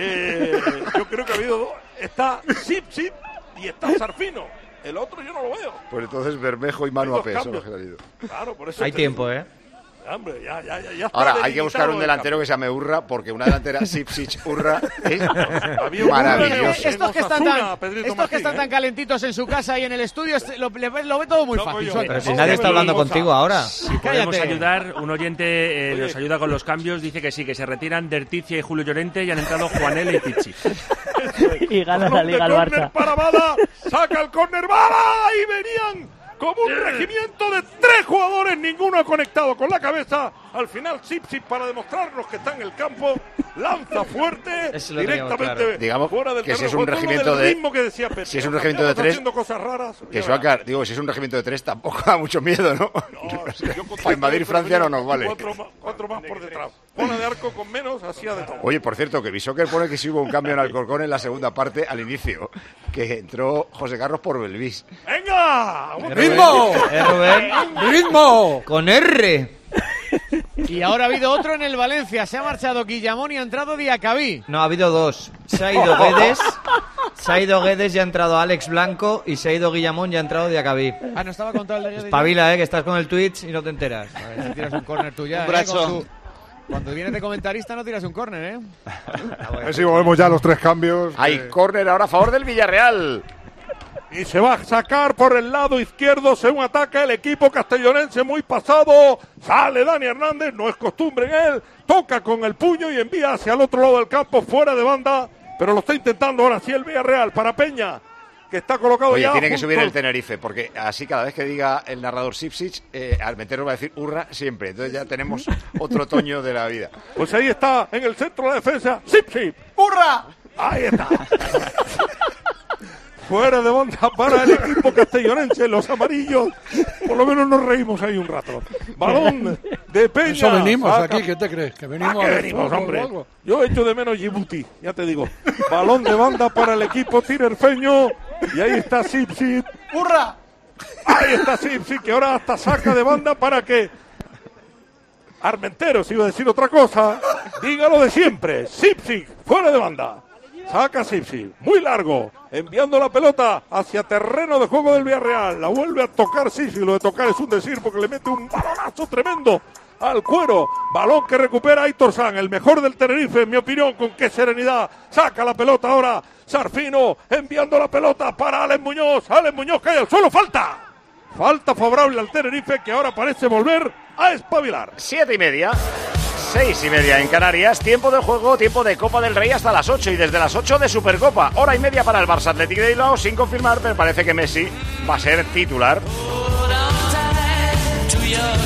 Yo creo que ha habido 2. Está Sip y está Zarfino. El otro yo no lo veo. Pues entonces Bermejo y Manu Hay 2 Apé son los cambios. que han salido. Claro, por eso Hay te tiempo, digo. ¿eh? Hombre, ya está. Ahora, hay que buscar un delimitado delantero el que se llame Urra, porque una delantera Sipsic-Urra es Había un maravilloso. Estos que están Osasuna, tan, Pedrito estos que Martín, están ¿eh? tan calentitos en su casa y en el estudio, lo ve todo muy fácil. Suelta. Pero si nadie está hablando contigo ahora. Si podemos Cállate. ayudar, un oyente nos ayuda con los cambios, dice que sí, que se retiran Derticia y Julio Llorente y han entrado Juanel y Pichi. Y gana la Liga al Barça. Para Bada, saca el córner Bada y venían como un regimiento de 3 jugadores, ninguno ha conectado con la cabeza. Al final Sip para demostrarnos que está en el campo, lanza fuerte Eso lo teníamos directamente claro. Digamos fuera del que si terreno es un de juego, regimiento del de- ritmo que decía Pepe. si es un regimiento de Estamos 3, haciendo cosas raras. que Schwankar, digo, si es un regimiento de 3 tampoco da mucho miedo, ¿no? Para invadir Francia no nos vale. 4 más por detrás. Zona de arco con menos, hacía de todo. Oye, por cierto, que Bishoker pone que sí hubo un cambio en Alcorcón en la segunda parte al inicio, que entró José Carlos por Belvis. ¡Venga! ¡Ritmo! Rubén. ¡Ritmo! Con R. Y ahora ha habido otro en el Valencia. Se ha marchado Guillamón y ha entrado Diacabí. No, ha habido 2. Se ha ido Guedes y ha entrado Alex Blanco, y se ha ido Guillamón y ha entrado Diacabí. Ah, no estaba contado el de Guedes. Espabila, que estás con el Twitch y no te enteras. A ver si tiras un córner tú ya. Un brazo. Cuando vienes de comentarista no tiras un córner, ¿eh? A ver si volvemos ya a los 3 cambios. Hay córner ahora a favor del Villarreal. Y se va a sacar por el lado izquierdo según ataca el equipo castellonense muy pasado. Sale Dani Hernández, no es costumbre en él. Toca con el puño y envía hacia el otro lado del campo, fuera de banda. Pero lo está intentando ahora sí el Villarreal para Peña, que está colocado Oye, ya. tiene que junto subir al- el Tenerife, porque así cada vez que diga el narrador Sipsic, Armentero va a decir Urra siempre. Entonces ya tenemos otro otoño de la vida. Pues ahí está, en el centro de la defensa, Sip. ¡Hurra! Ahí está. Fuera de banda para el equipo castellonense, los amarillos. Por lo menos nos reímos ahí un rato. Balón de Peña. Eso venimos Saca- aquí, ¿qué te crees? Que venimos ¿A qué a ver venimos, fútbol o hombre? algo. Yo echo de menos Djibouti, ya te digo. Balón de banda para el equipo tinerfeño. Y ahí está Sipsit. ¡Hurra! Ahí está Sipsit, que ahora hasta saca de banda para que Armenteros, iba a decir otra cosa, dígalo de siempre. Sipsit, fuera de banda. Saca Sipsit, muy largo, enviando la pelota hacia terreno de juego del Villarreal. La vuelve a tocar Sipsit, lo de tocar es un decir porque le mete un balonazo tremendo al cuero. Balón que recupera Aitor San, el mejor del Tenerife, en mi opinión. Con qué serenidad saca la pelota ahora Sarfino, enviando la pelota para Alex Muñoz. Alex Muñoz cae al suelo, falta. Falta favorable al Tenerife, que ahora parece volver a espabilar. 7:30. 6:30 en Canarias, tiempo de juego, tiempo de Copa del Rey hasta las 8 y desde las 8 de Supercopa. Hora y media para el Barça Athletic de Bilbao sin confirmar, pero parece que Messi va a ser titular.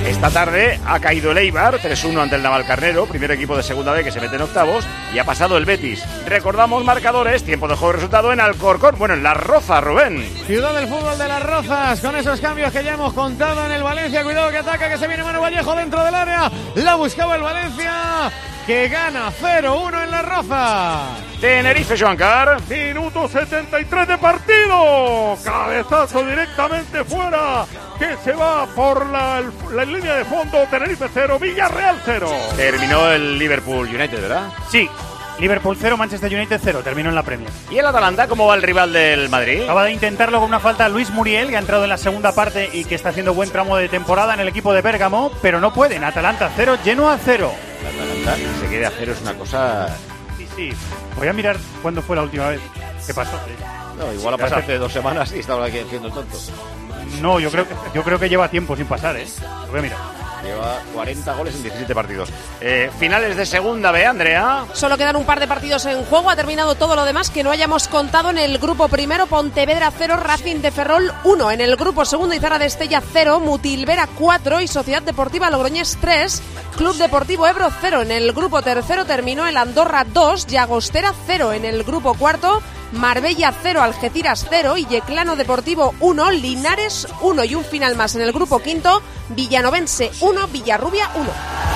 Esta tarde ha caído el Eibar, 3-1 ante el Navalcarnero, primer equipo de segunda B que se mete en octavos, y ha pasado el Betis. Recordamos marcadores, tiempo de juego y resultado en Alcorcón, bueno, en Las Rozas, Rubén. Ciudad del fútbol de Las Rozas, con esos cambios que ya hemos contado en el Valencia. Cuidado que ataca, que se viene Manu Vallejo dentro del área. La buscaba el Valencia, que gana 0-1 en Las Rozas. Tenerife, Joancar. Minuto 73 de partido. Cabezazo directamente fuera, que se va por la línea de fondo. Tenerife 0, Villarreal 0. Terminó el Liverpool United, ¿verdad? Sí. Liverpool 0, Manchester United 0, terminó en la Premier. ¿Y el Atalanta cómo va el rival del Madrid? Acaba de intentarlo con una falta Luis Muriel, que ha entrado en la segunda parte y que está haciendo buen tramo de temporada en el equipo de Bérgamo, pero no pueden. Atalanta 0, Genoa 0. El Atalanta se quede a 0 es una cosa... Sí. Voy a mirar cuándo fue la última vez. ¿Qué pasó? No, igual ha pasado hace 2 semanas y estaba aquí haciendo el tonto. No, yo creo que lleva tiempo sin pasar, ¿eh? Lo voy a mirar. Lleva 40 goles en 17 partidos. Finales de segunda B, Andrea. Solo quedan un par de partidos en juego. Ha terminado todo lo demás que no hayamos contado en el grupo primero. Pontevedra 0, Racing de Ferrol 1. En el grupo segundo, Izarra de Estella 0, Mutilvera 4 y Sociedad Deportiva Logroñés 3. Club Deportivo Ebro 0. En el grupo tercero terminó el Andorra 2, Llagostera 0. En el grupo cuarto, Marbella 0, Algeciras 0 y Yeclano Deportivo 1, Linares 1. Y un final más en el grupo quinto, Villanovense 1, Villarrubia 1.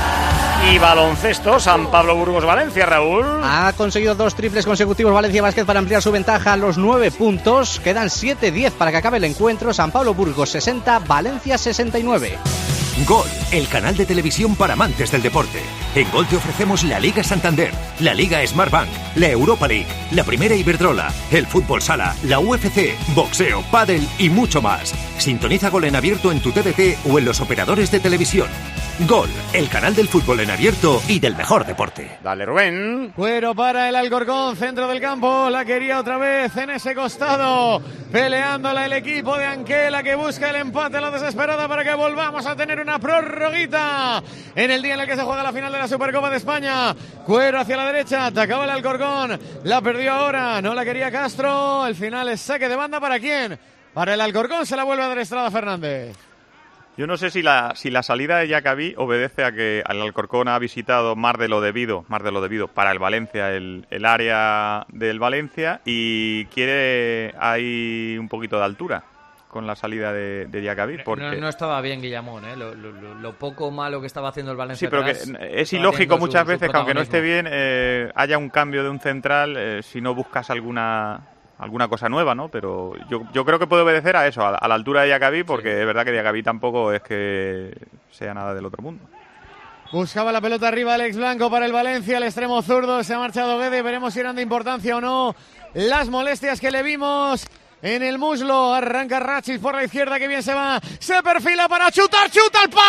Y baloncesto, San Pablo Burgos Valencia, Raúl. Ha conseguido 2 triples consecutivos Valencia Basket para ampliar su ventaja a los 9 puntos. Quedan 7-10 para que acabe el encuentro. San Pablo Burgos 60, Valencia 69. Gol, el canal de televisión para amantes del deporte. En Gol te ofrecemos la Liga Santander, la Liga Smartbank, la Europa League, la Primera Iberdrola, el Fútbol Sala, la UFC, boxeo, pádel y mucho más. Sintoniza Gol en abierto en tu TDT o en los operadores de televisión. Gol, el canal del fútbol en abierto y del mejor deporte. Dale, Rubén. Cuero para el Alcorcón, centro del campo. La quería otra vez en ese costado. Peleándola el equipo de Anquela, que busca el empate a la desesperada para que volvamos a tener una prórroguita en el día en el que se juega la final de la Supercopa de España. Cuero hacia la derecha, atacaba el Alcorcón. La perdió ahora, no la quería Castro. El final es saque de banda, ¿para quién? Para el Alcorcón, se la vuelve a dar Estrada Fernández. Yo no sé si la salida de Yacabí obedece a que el Alcorcón ha visitado más de lo debido para el Valencia, el área del Valencia, y quiere ahí un poquito de altura con la salida de Yacabí. Porque... No estaba bien Guillamón, ¿eh? Lo poco malo que estaba haciendo el Valencia. Sí, pero atrás, que es ilógico muchas veces que aunque no esté bien haya un cambio de un central si no buscas alguna cosa nueva, ¿no? Pero yo creo que puede obedecer a eso, a la altura de Yacabí, porque es verdad que Yacabí tampoco es que sea nada del otro mundo. Buscaba la pelota arriba Alex Blanco para el Valencia, el extremo zurdo, se ha marchado Guede, veremos si eran de importancia o no las molestias que le vimos en el muslo. Arranca Rachis por la izquierda, que bien se va, se perfila para chutar, ¡chuta al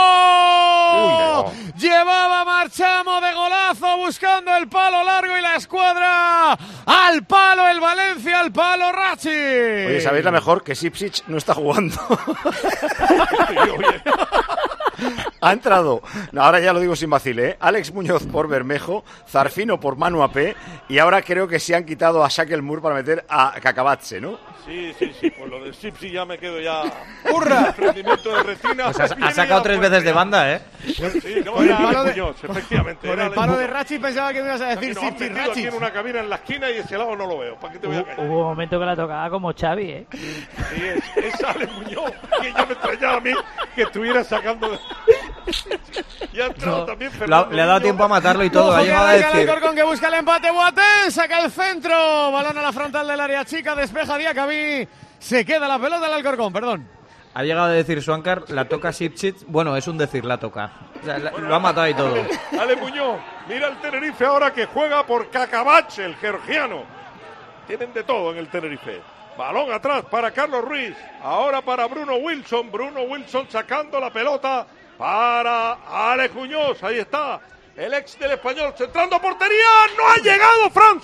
palo! No. Llevaba Marchamo de golazo buscando el palo largo y la escuadra al palo el Valencia, al palo Rachis. Oye, ¿sabéis la mejor? Que Sipsic no está jugando. Ha entrado, ahora ya lo digo sin vacile, Alex Muñoz por Bermejo, Zarfino por Manu AP, y ahora creo que se han quitado a Shaquille Moore para meter a Cacabatse, ¿no? Sí, pues lo del Sipsi ya me quedo ya... ¡Hurra! Rendimiento de retina. Pues ha sacado 3 veces de banda, ¿eh? Sí, no, era Alex Muñoz, efectivamente. Con el palo de Rachis pensaba que me ibas a decir Sipsi Rachis. Aquí en una cabina en la esquina y ese lado no lo veo. ¿Para qué te voy a callar? Hubo un momento que la tocaba como Xavi, ¿eh? Sí, es Alex Muñoz, que ya me extrañaba a mí que estuviera sacando... Y ha entrado también Fernando. Le ha dado tiempo a matarlo y todo. Ha llegado a decir... Alcorcón, que busca el empate, Boateng, saca el centro, balón a la frontal del área chica, despeja Diacabí, se queda la pelota del Alcorcón, perdón. Ha llegado a decir Suancar, la toca Sipsic. Bueno, es un decir, la toca. O sea, lo ha matado y todo. Ale Muñoz, mira el Tenerife ahora que juega por Cacabache, el georgiano. Tienen de todo en el Tenerife. Balón atrás para Carlos Ruiz, ahora para Bruno Wilson sacando la pelota para Alex Muñoz, ahí está, el ex del Español centrando a portería, no ha llegado Fran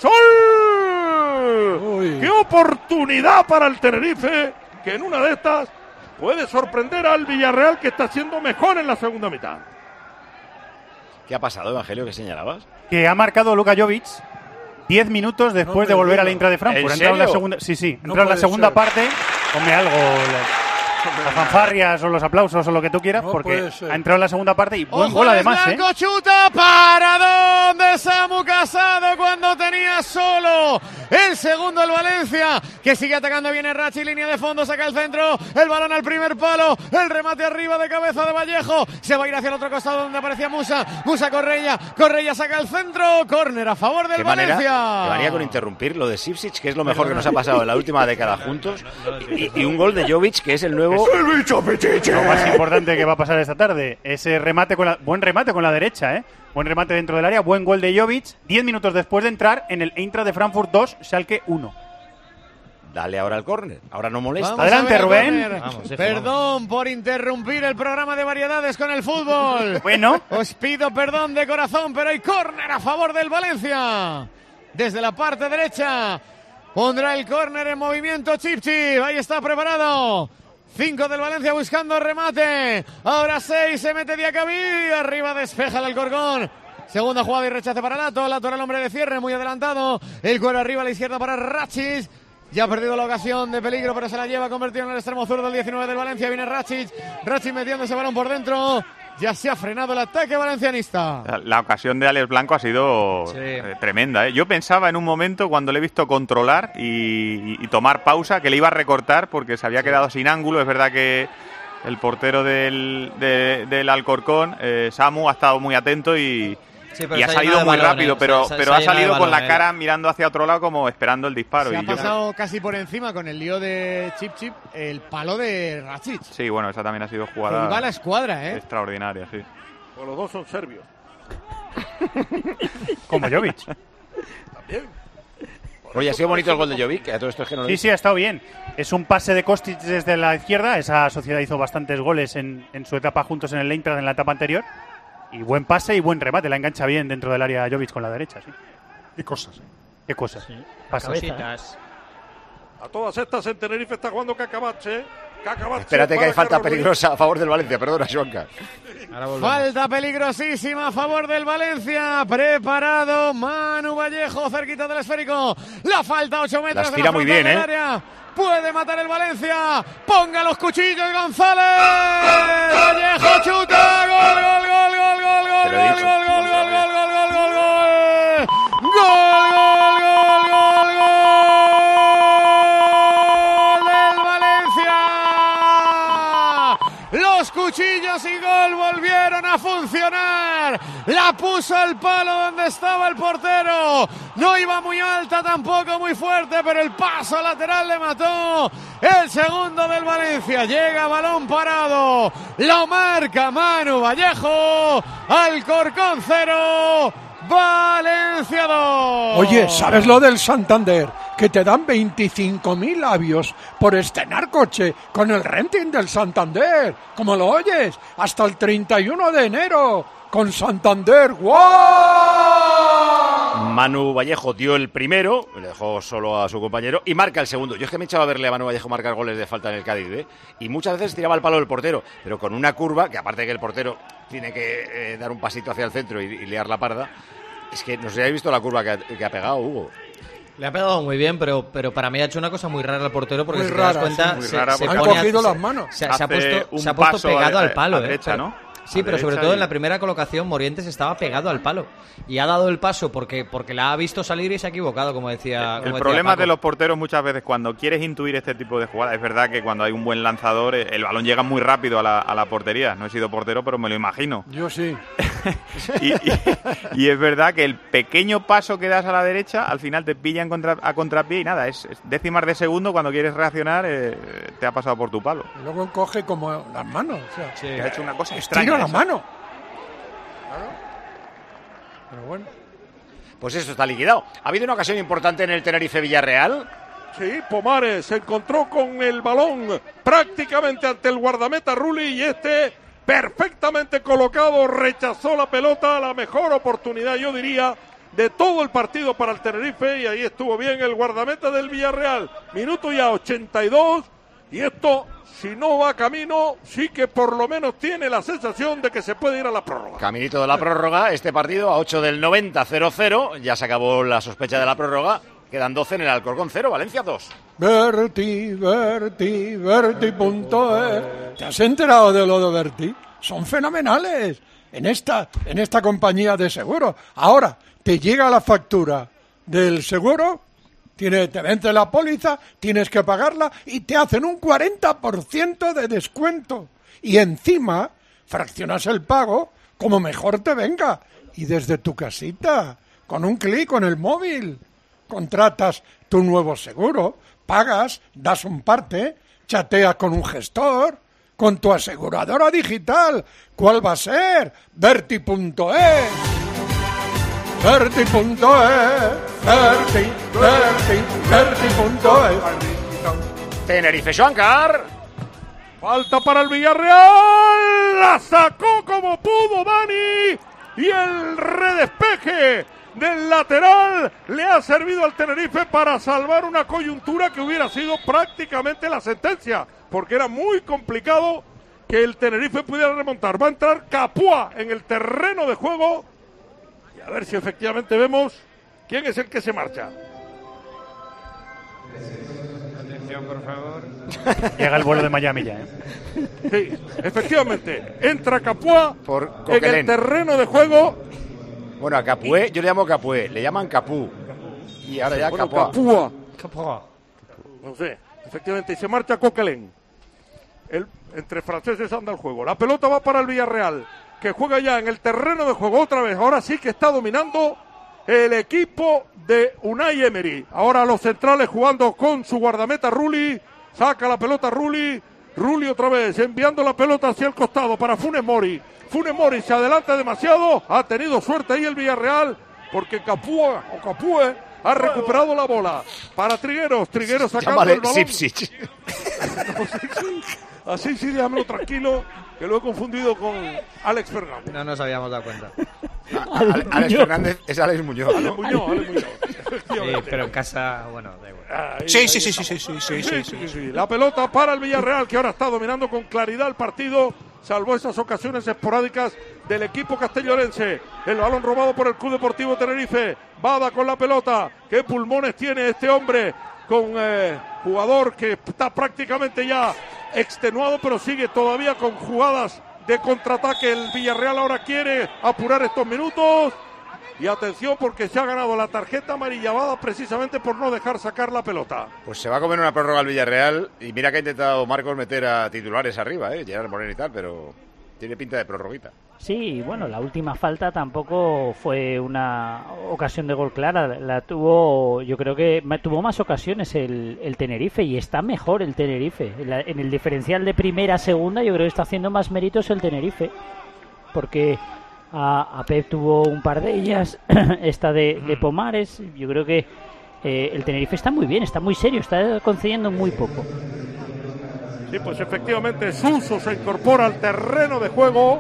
Sol. ¡Qué oportunidad para el Tenerife, que en una de estas puede sorprender al Villarreal, que está siendo mejor en la segunda mitad! ¿Qué ha pasado, Evangelio, que señalabas? Que ha marcado Luka Jovic 10 minutos después de volver al Eintracht de Frankfurt. ¿En Ha entrado en la serio? segunda, sí, entrado en la segunda parte. Ponme algo. las fanfarrias o los aplausos o lo que tú quieras, porque ha entrado en la segunda parte y buen gol además, Blanco, chuta, paradón de Samu Casado cuando tenía solo el segundo el Valencia, que sigue atacando bien el Rachi, línea de fondo, saca el centro, el balón al primer palo, el remate arriba de cabeza de Vallejo, se va a ir hacia el otro costado donde aparecía Musa Correia saca el centro, córner a favor del Valencia. Que varía con interrumpir lo de Sipsic, que es lo mejor que nos ha pasado en la última década juntos, y un gol de Jovic, que es el nuevo... Lo más importante que va a pasar esta tarde, ese remate buen remate con la derecha, buen remate dentro del área, buen gol de Jovic, 10 minutos después de entrar en el Eintracht de Frankfurt 2, Schalke 1. Dale ahora al córner, ahora no molesta. Vamos adelante, Rubén. Perdón por interrumpir el programa de variedades con el fútbol. Bueno. Os pido perdón de corazón, pero hay córner a favor del Valencia. Desde la parte derecha pondrá el córner en movimiento Chipchip. Ahí está preparado. 5 del Valencia buscando remate. Ahora 6, se mete Diacabí. Arriba despeja el Alcorcón. Segunda jugada y rechace para Lato. Lato era el hombre de cierre, muy adelantado. El cuero arriba a la izquierda para Rachis. Ya ha perdido la ocasión de peligro, pero se la lleva, convertido en el extremo zurdo del 19 del Valencia. Viene Rachic metiendo ese balón por dentro. Ya se ha frenado el ataque valencianista. La ocasión de Alex Blanco ha sido tremenda. Yo pensaba en un momento, cuando le he visto controlar y tomar pausa, que le iba a recortar porque se había quedado sin ángulo. Es verdad que el portero del Alcorcón, Samu, ha estado muy atento y ha salido muy rápido, pero ha salido con la cara mirando hacia otro lado, como esperando el disparo. Se ha pasado casi por encima con el lío de Chip el palo de Rachic. Sí, bueno, esa también ha sido jugada. Y va la escuadra, extraordinaria, sí. Pues los dos son serbios. Como Jovic. También. Oye, ha sido bonito el gol de Jovic, que a todo esto es que no lo Sí, ha estado bien. Es un pase de Kostic desde la izquierda. Esa sociedad hizo bastantes goles en su etapa juntos en el Eintracht en la etapa anterior. Y buen pase y buen remate. La engancha bien dentro del área Jovic con la derecha, sí. Y cosas. ¿Qué cosas? Sí. Cositas. A todas estas en Tenerife está jugando Cacabache. Espérate, que hay falta peligrosa a favor del Valencia. Perdona, Joanca. Falta peligrosísima a favor del Valencia. Preparado Manu Vallejo, cerquita del esférico. La falta 8 metros de la muy bien, del área. Puede matar el Valencia. Ponga los cuchillos González. Vallejo chuta. Gol, gol, gol, gol, gol, gol, gol, gol, gol, gol, gol, gol, gol, gol, gol. Gol, gol, gol, gol, gol. Del Valencia. Los cuchillos y gol volvieron a funcionar. La puso al palo donde estaba el portero. No iba muy alta, tampoco muy fuerte, pero el paso lateral le mató. El segundo del Valencia. Llega balón parado. Lo marca Manu Vallejo. Alcorcón 0. Valencia 2. Oye, ¿sabes lo del Santander? Que te dan 25.000 labios por estrenar coche con el renting del Santander. ¿Cómo lo oyes? Hasta el 31 de enero. Con Santander. ¡Wow! Manu Vallejo dio el primero, le dejó solo a su compañero y marca el segundo. Yo es que me echaba a verle a Manu Vallejo marcar goles de falta en el Cádiz, y muchas veces tiraba el palo del portero, pero con una curva que, aparte de que el portero tiene que dar un pasito hacia el centro y liar la parda. Es que no sé si habéis visto la curva que ha pegado Hugo. Le ha pegado muy bien, pero para mí ha hecho una cosa muy rara el portero, porque muy si rara, te das cuenta, sí, han cogido las manos. Se ha puesto pegado al palo. Derecha, ¿no? Sí, pero sobre todo en la primera colocación Morientes estaba pegado al palo y ha dado el paso porque la ha visto salir y se ha equivocado, como decía El problema de los porteros muchas veces cuando quieres intuir este tipo de jugadas, es verdad que cuando hay un buen lanzador el balón llega muy rápido a la portería. No he sido portero, pero me lo imagino. Yo sí. y es verdad que el pequeño paso que das a la derecha al final te pillan a contrapié y nada, es décimas de segundo, cuando quieres reaccionar te ha pasado por tu palo. Y luego coge como las manos, o sea, te ha hecho una cosa extraña. La mano. Claro. Pero bueno. Pues eso está liquidado. ¿Ha habido una ocasión importante en el Tenerife Villarreal? Sí, Pomares se encontró con el balón prácticamente ante el guardameta Rulli y perfectamente colocado rechazó la pelota, la mejor oportunidad, yo diría, de todo el partido para el Tenerife, y ahí estuvo bien el guardameta del Villarreal. Minuto ya 82 y esto, si no va camino, sí que por lo menos tiene la sensación de que se puede ir a la prórroga. Caminito de la prórroga, este partido a 8 del 90, 0-0, ya se acabó la sospecha de la prórroga Quedan 12 en el Alcorcón 0, Valencia 2. Berti. ¿Te has enterado de lo de Berti? Son fenomenales en esta compañía de seguro. Ahora, te llega la factura del seguro, te vence la póliza, tienes que pagarla y te hacen un 40% de descuento. Y encima, fraccionas el pago como mejor te venga. Y desde tu casita, con un clic con el móvil, contratas tu nuevo seguro, pagas, das un parte, chateas con un gestor, con tu aseguradora digital. ¿Cuál va a ser? Berti.es. Berti.es. Tenerife Xuancar. Falta para el Villarreal. La sacó como pudo Dani. Y el redespeje del lateral le ha servido al Tenerife para salvar una coyuntura que hubiera sido prácticamente la sentencia, porque era muy complicado que el Tenerife pudiera remontar. Va a entrar Capua en el terreno de juego y a ver si efectivamente vemos quién es el que se marcha. Atención, por favor. Llega el vuelo de Miami ya, Sí, efectivamente, entra Capua por en Coquelin. el terreno de juego. Bueno, a Capué, yo le llamo Capué, le llaman Capú. Y ahora ya Bueno, Capua. Capua. No sé, efectivamente, y se marcha Coquelin. Entre franceses anda el juego. La pelota va para el Villarreal, que juega ya en el terreno de juego otra vez. Ahora sí que está dominando el equipo de Unai Emery. Ahora los centrales jugando con su guardameta Rulli. Saca la pelota Rulli. Rulli otra vez enviando la pelota hacia el costado para Funes Mori. Funes Mori se adelanta demasiado. Ha tenido suerte ahí el Villarreal porque Capue ha recuperado la bola para Trigueros. Trigueros sacando el balón. Sipsic. Así sí, déjamelo tranquilo, que lo he confundido con Alex Fernández. No nos habíamos dado cuenta. Alex Fernández es Alex Muñoz, ¿no? Alex Muñoz. Sí, pero en casa, bueno, da igual. Sí. La pelota para el Villarreal, que ahora está dominando con claridad el partido, salvo esas ocasiones esporádicas del equipo castellonense. El balón robado por el Club Deportivo Tenerife. Bada con la pelota. ¿Qué pulmones tiene este hombre? Con jugador que está prácticamente ya extenuado, pero sigue todavía con jugadas de contraataque. El Villarreal ahora quiere apurar estos minutos. Y atención, porque se ha ganado la tarjeta amarilla Bada precisamente por no dejar sacar la pelota. Pues se va a comer una prórroga al Villarreal. Y mira que ha intentado Marcos meter a titulares arriba, Gerard Moreno y tal, pero tiene pinta de prorroguita. Sí, bueno, la última falta tampoco fue una ocasión de gol clara. La tuvo, yo creo que tuvo más ocasiones el Tenerife, y está mejor el Tenerife. En el diferencial de primera a segunda, yo creo que está haciendo más méritos el Tenerife, porque a Pep tuvo un par de ellas, esta de Pomares. Yo creo que el Tenerife está muy bien, está muy serio, está concediendo muy poco. Sí, pues efectivamente Suso se incorpora al terreno de juego.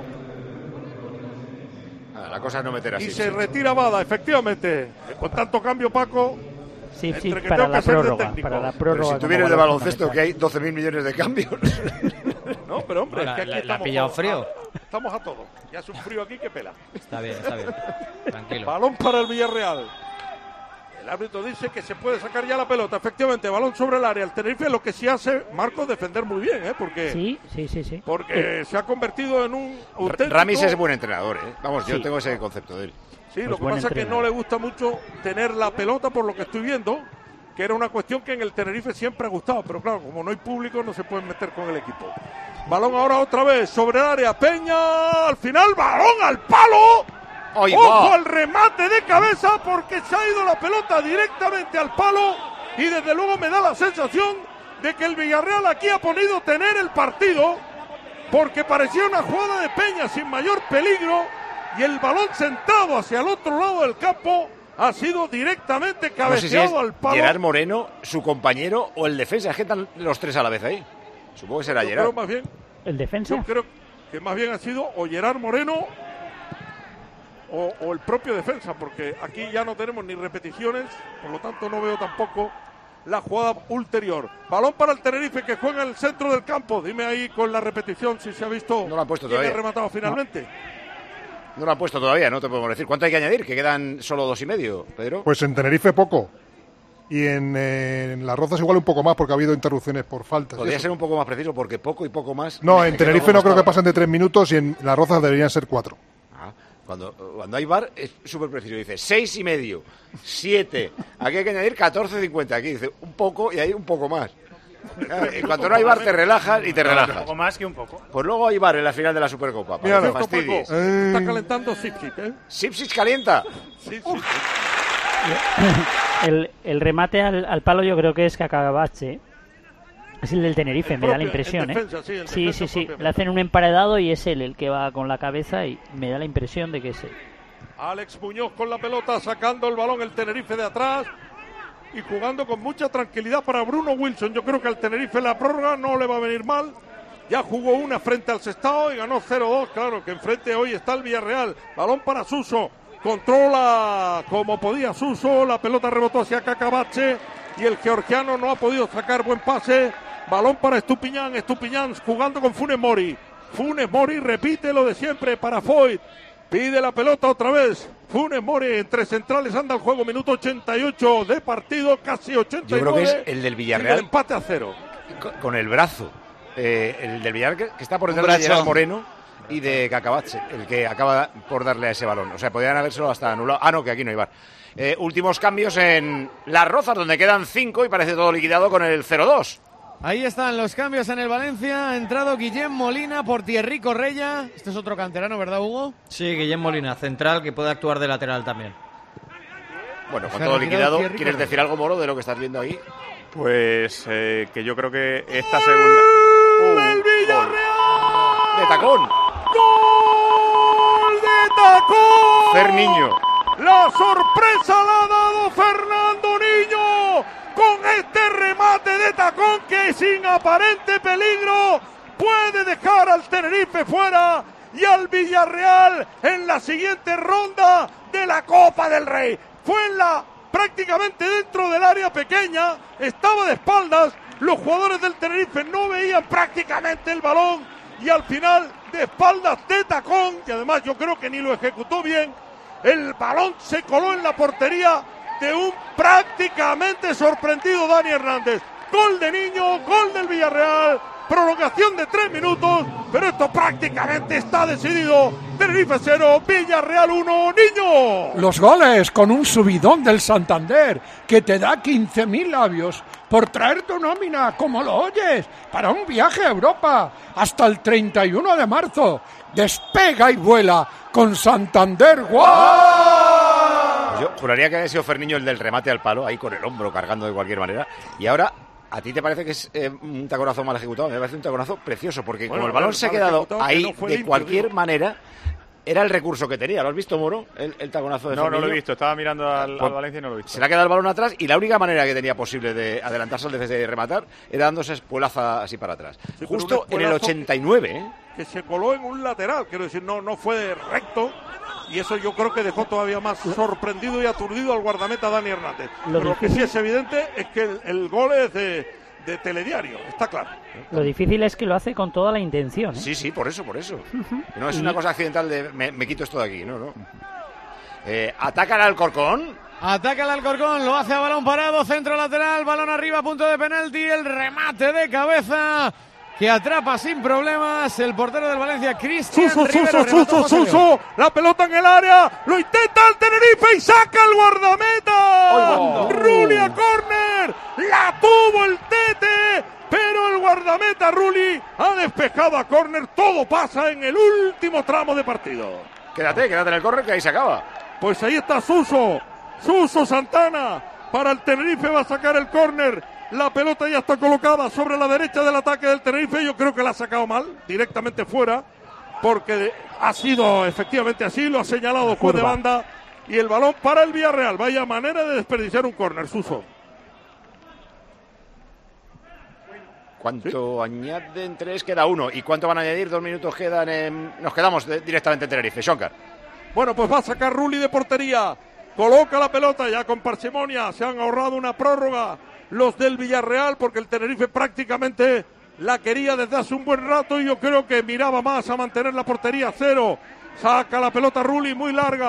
La cosa es no meter así. Y se retira Bada, efectivamente. Con tanto cambio, Paco. Sí, para la prórroga. Pero si tú vienes de baloncesto, que hay 12.000 millones de cambios. No, pero hombre, es que aquí ¿La ha estamos pillado frío? Estamos a todo. Ya es un frío aquí que pela. Está bien. Tranquilo. Balón para el Villarreal. El árbitro dice que se puede sacar ya la pelota. Efectivamente, balón sobre el área. El Tenerife lo que sí hace, Marcos, defender muy bien, porque sí. Porque se ha convertido en un auténtico... Ramis es buen entrenador, Vamos, yo tengo ese concepto de él. Sí, pues lo que pasa es que no le gusta mucho tener la pelota, por lo que estoy viendo, que era una cuestión que en el Tenerife siempre ha gustado, pero claro, como no hay público no se pueden meter con el equipo. Balón ahora otra vez sobre el área, Peña, al final, balón al palo. ¡Ojo al remate de cabeza, porque se ha ido la pelota directamente al palo! Y desde luego me da la sensación de que el Villarreal aquí ha podido tener el partido, porque parecía una jugada de Peña sin mayor peligro, y el balón sentado hacia el otro lado del campo ha sido directamente cabeceado al palo. Gerard Moreno, su compañero o el defensa, es que están los tres a la vez ahí. Supongo que será Yo Gerard. creo más bien, ¿El defensa? Yo creo que más bien ha sido o Gerard Moreno o el propio defensa, porque aquí ya no tenemos ni repeticiones, por lo tanto no veo tampoco la jugada ulterior. Balón para el Tenerife, que juega en el centro del campo. Dime ahí con la repetición si se ha visto. No lo han puesto quién todavía. ha rematado finalmente. No lo han puesto todavía, no te podemos decir. ¿Cuánto hay que añadir? Que quedan solo 2,5, Pedro. Pues en Tenerife poco. y en Las Rozas igual un poco más porque ha habido interrupciones por faltas. Podría ser un poco más preciso porque poco y poco más. No, en Tenerife no creo que pasen de 3 minutos y en Las Rozas deberían ser 4. Cuando hay VAR es súper preciso. Dice 6,5, 7. Aquí hay que añadir 14,50. Aquí dice un poco y ahí un poco más. En cuanto no hay VAR te relajas y te relajas. Un poco más que un poco. Pues luego hay VAR en la final de la Supercopa. Mira, Para que fastidies. Está calentando Sipsic, ¿eh? Sipsic calienta. Sí. El remate al palo yo creo que es Cacabache. Es el del Tenerife, me da la impresión, defensa, Sí. Le hacen un emparedado y es él el que va con la cabeza y me da la impresión de que es él. Alex Muñoz con la pelota, sacando el balón el Tenerife de atrás y jugando con mucha tranquilidad para Bruno Wilson. Yo creo que al Tenerife la prórroga no le va a venir mal. Ya jugó una frente al Sestao y ganó 0-2. Claro que enfrente hoy está el Villarreal. Balón para Suso. Controla como podía Suso. La pelota rebotó hacia Cacabache y el georgiano no ha podido sacar buen pase. Balón para Estupiñán jugando con Funes Mori. Funes Mori repite lo de siempre para Foyt. Pide la pelota otra vez. Funes Mori entre centrales anda el juego. Minuto 88 de partido, casi 89. Yo creo que es el del Villarreal. El empate a 0. Con el brazo. El del Villarreal que está por detrás de Gerard Moreno y de Cacabache, el que acaba por darle a ese balón. O sea, podrían habérselo hasta anulado. No, que aquí no hay VAR. Últimos cambios en Las Rozas, donde quedan 5 y parece todo liquidado con el 0-2. Ahí están los cambios en el Valencia. Ha entrado Guillem Molina por Thierry Correia. Este es otro canterano, ¿verdad, Hugo? Sí, Guillem Molina, central, que puede actuar de lateral también. Bueno, con todo liquidado, ¿quieres decir algo, Moro, de lo que estás viendo ahí? Pues que yo creo que esta segunda... ¡El Villarreal! ¡De tacón! ¡Gol de tacón! Ferniño. La sorpresa la ha dado Fernando Niño con este remate de tacón que sin aparente peligro puede dejar al Tenerife fuera y al Villarreal en la siguiente ronda de la Copa del Rey. Fue prácticamente dentro del área pequeña, estaba de espaldas, los jugadores del Tenerife no veían prácticamente el balón y al final de espaldas de tacón, y además yo creo que ni lo ejecutó bien, el balón se coló en la portería de un prácticamente sorprendido Dani Hernández. Gol de Niño, gol del Villarreal, prolongación de 3 minutos, pero esto prácticamente está decidido. Tenerife 0, Villarreal 1, Niño. Los goles con un subidón del Santander que te da 15.000 labios por traer tu nómina, como lo oyes, para un viaje a Europa hasta el 31 de marzo. Despega y vuela con Santander. ¡Guau! Yo juraría que había sido Ferniño el del remate al palo, ahí con el hombro cargando de cualquier manera. Y ahora, ¿a ti te parece que es un taconazo mal ejecutado? Me parece un taconazo precioso, porque como el balón se ha quedado ahí de cualquier manera, era el recurso que tenía. ¿Lo has visto, Moro? El taconazo de Ferniño. No lo he visto. Estaba mirando al Valencia y no lo he visto. Se le ha quedado el balón atrás y la única manera que tenía posible de adelantarse al defensa y rematar era dándose espuelaza así para atrás. Sí, justo en el 89, ¿eh? Que se coló en un lateral, quiero decir, no fue recto. Y eso yo creo que dejó todavía más sorprendido y aturdido al guardameta Dani Hernández. Pero lo que sí es evidente es que el gol es de telediario, está claro. Lo difícil es que lo hace con toda la intención, ¿eh? Sí, por eso. No es una cosa accidental de me quito esto de aquí, no. Ataca el Alcorcón. Ataca el Alcorcón, lo hace a balón parado, centro lateral, balón arriba, punto de penalti, el remate de cabeza que atrapa sin problemas el portero del Valencia, Cristian Rivero. Suso, la pelota en el área, lo intenta el Tenerife y saca el guardameta. Rulli a córner, la tuvo el Tete, pero el guardameta Rulli ha despejado a córner. Todo pasa en el último tramo de partido. Quédate en el córner que ahí se acaba. Pues ahí está Suso Santana, para el Tenerife va a sacar el córner. La pelota ya está colocada sobre la derecha del ataque del Tenerife. Yo creo que la ha sacado mal, directamente fuera, porque ha sido efectivamente así, lo ha señalado el juez de banda. Y el balón para el Villarreal. Vaya manera de desperdiciar un córner, Suso. ¿Cuánto añaden? 3, queda 1. ¿Y cuánto van a añadir? 2 minutos quedan. Nos quedamos directamente en Tenerife. Shankar. Bueno, pues va a sacar Rulli de portería. Coloca la pelota ya con parsimonia. Se han ahorrado una prórroga los del Villarreal, porque el Tenerife prácticamente la quería desde hace un buen rato y yo creo que miraba más a mantener la portería 0. Saca la pelota Rulli muy larga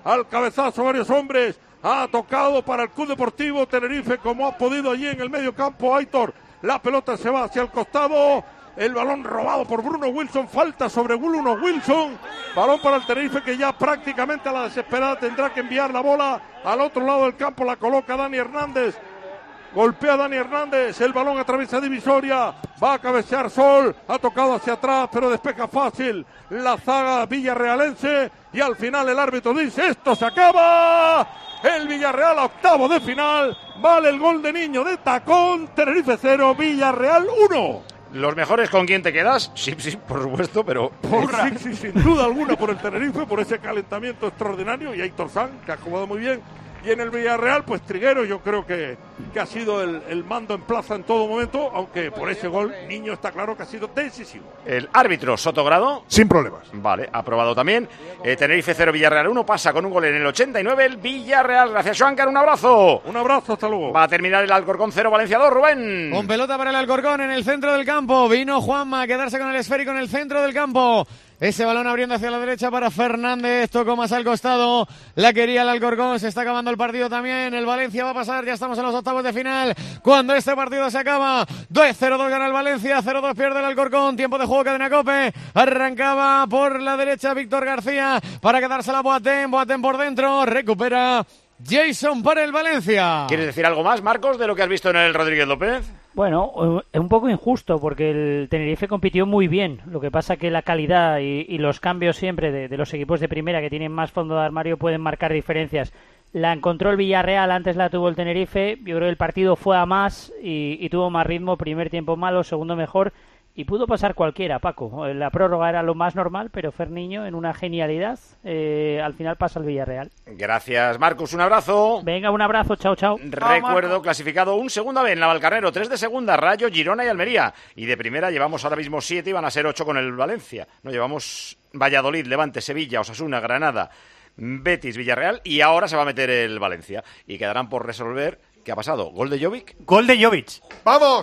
al cabezazo varios hombres. Ha tocado para el Club Deportivo Tenerife como ha podido allí en el medio campo Aitor. La pelota se va hacia el costado. El balón robado por Bruno Wilson. Falta sobre Bruno Wilson. Balón para el Tenerife que ya prácticamente a la desesperada tendrá que enviar la bola al otro lado del campo. La coloca Dani Hernández. Golpea Dani Hernández. El balón atraviesa divisoria. Va a cabecear Sol. Ha tocado hacia atrás pero despeja fácil la zaga villarrealense. Y al final el árbitro dice: esto se acaba. El Villarreal a octavo de final. Vale el gol de Niño de tacón. Tenerife 0, Villarreal 1. ¿Los mejores con quién te quedas? Sí, por supuesto, pero... Sí, sin duda alguna por el Tenerife, por ese calentamiento extraordinario. Y Aitor San, que ha jugado muy bien. Y en el Villarreal, pues Triguero, yo creo que ha sido el mando en plaza en todo momento, aunque por ese gol Niño está claro que ha sido decisivo. El árbitro Sotogrado. Sin problemas. Vale, aprobado también. Tenerife 0, Villarreal 1, pasa con un gol en el 89 el Villarreal. Gracias, Joancar, un abrazo. Un abrazo, hasta luego. Va a terminar el Alcorcón 0, Valencia 2, Rubén. Con pelota para el Alcorcón en el centro del campo. Vino Juanma a quedarse con el esférico en el centro del campo. Ese balón abriendo hacia la derecha para Fernández, tocó más al costado, la quería el Alcorcón, se está acabando el partido también, el Valencia va a pasar, ya estamos en los octavos de final, cuando este partido se acaba, 2-0-2 gana el Valencia, 0-2 pierde el Alcorcón, tiempo de juego Cadena COPE, arrancaba por la derecha Víctor García, para quedársela Boateng por dentro, recupera Jason para el Valencia. ¿Quieres decir algo más, Marcos, de lo que has visto en el Rodríguez López? Bueno, es un poco injusto porque el Tenerife compitió muy bien. Lo que pasa que la calidad y los cambios siempre de los equipos de primera que tienen más fondo de armario pueden marcar diferencias. La encontró el Villarreal, antes la tuvo el Tenerife. Yo creo que el partido fue a más y tuvo más ritmo. Primer tiempo malo, segundo mejor. Y pudo pasar cualquiera, Paco. La prórroga era lo más normal, pero Ferniño, en una genialidad, al final pasa el Villarreal. Gracias, Marcos. Un abrazo. Venga, un abrazo. Chao, chao. Recuerdo, clasificado un segunda B en Navalcarnero, 3 de segunda, Rayo, Girona y Almería. Y de primera llevamos ahora mismo 7 y van a ser 8 con el Valencia. No llevamos Valladolid, Levante, Sevilla, Osasuna, Granada, Betis, Villarreal y ahora se va a meter el Valencia. Y quedarán por resolver... ¿Qué ha pasado? ¿Gol de Jovic? Gol de Jovic. ¡Vamos!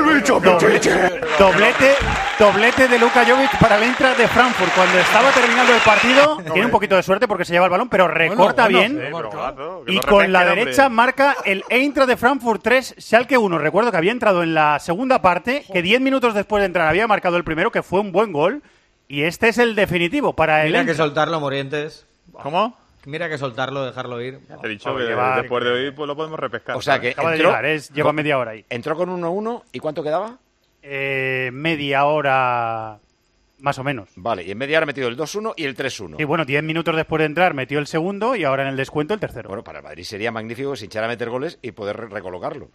Doblete de Luka Jovic para el Eintracht de Frankfurt. Cuando estaba terminando el partido, tiene un poquito de suerte porque se lleva el balón, pero recorta bien. Y con la derecha marca el Eintracht de Frankfurt 3, Schalke 1. Recuerdo que había entrado en la segunda parte, que 10 minutos después de entrar había marcado el primero, que fue un buen gol. Y este es el definitivo para el Eintracht. Mira que soltarlo, Morientes. ¿Cómo? Mira que soltarlo, dejarlo ir. Te he dicho que después de hoy pues lo podemos repescar. O sea que acaba de llegar, lleva media hora ahí. Entró con 1-1 ¿y cuánto quedaba? Media hora más o menos. Vale, y en media hora ha metido el 2-1 y el 3-1. Y bueno, 10 minutos después de entrar metió el segundo y ahora en el descuento el tercero. Bueno, para el Madrid sería magnífico que se hinchara a meter goles y poder recolocarlo.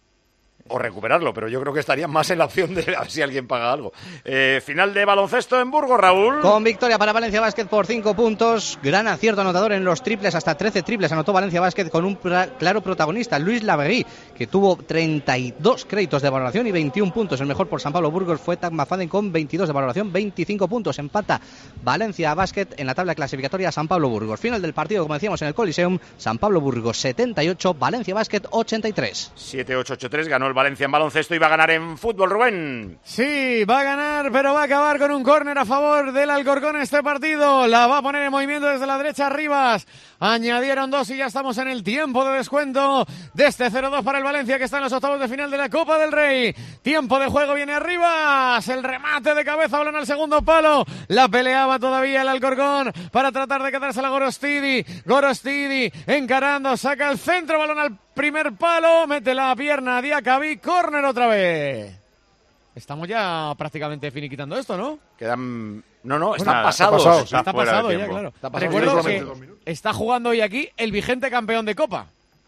O recuperarlo, pero yo creo que estaría más en la opción de a ver si alguien paga algo. Final de baloncesto en Burgos, Raúl. Con victoria para Valencia Basket por 5 puntos. Gran acierto anotador en los triples, hasta 13 triples anotó Valencia Basket con un claro protagonista, Luis Laverí, que tuvo 32 créditos de valoración y 21 puntos. El mejor por San Pablo Burgos fue Tag Mafaden con 22 de valoración, 25 puntos. Empata Valencia Basket en la tabla clasificatoria San Pablo Burgos. Final del partido, como decíamos en el Coliseum, San Pablo Burgos 78, Valencia Basket 83. 7-8-8-3, ganó el Valencia en baloncesto y va a ganar en fútbol, Rubén. Sí, va a ganar, pero va a acabar con un córner a favor del Alcorcón en este partido. La va a poner en movimiento desde la derecha Rivas. Añadieron 2 y ya estamos en el tiempo de descuento de este 0-2 para el Valencia, que está en los octavos de final de la Copa del Rey. Tiempo de juego, viene Rivas. El remate de cabeza, balón al segundo palo. La peleaba todavía el Alcorcón para tratar de quedársela Gorostidi. Gorostidi encarando, saca el centro, balón al primer palo, mete la pierna Diacabí, córner otra vez. Estamos ya prácticamente finiquitando esto, ¿no? Quedan... No, está pasado. Está pasado ya, claro. Recuerdo que está jugando hoy aquí el vigente campeón de Copa.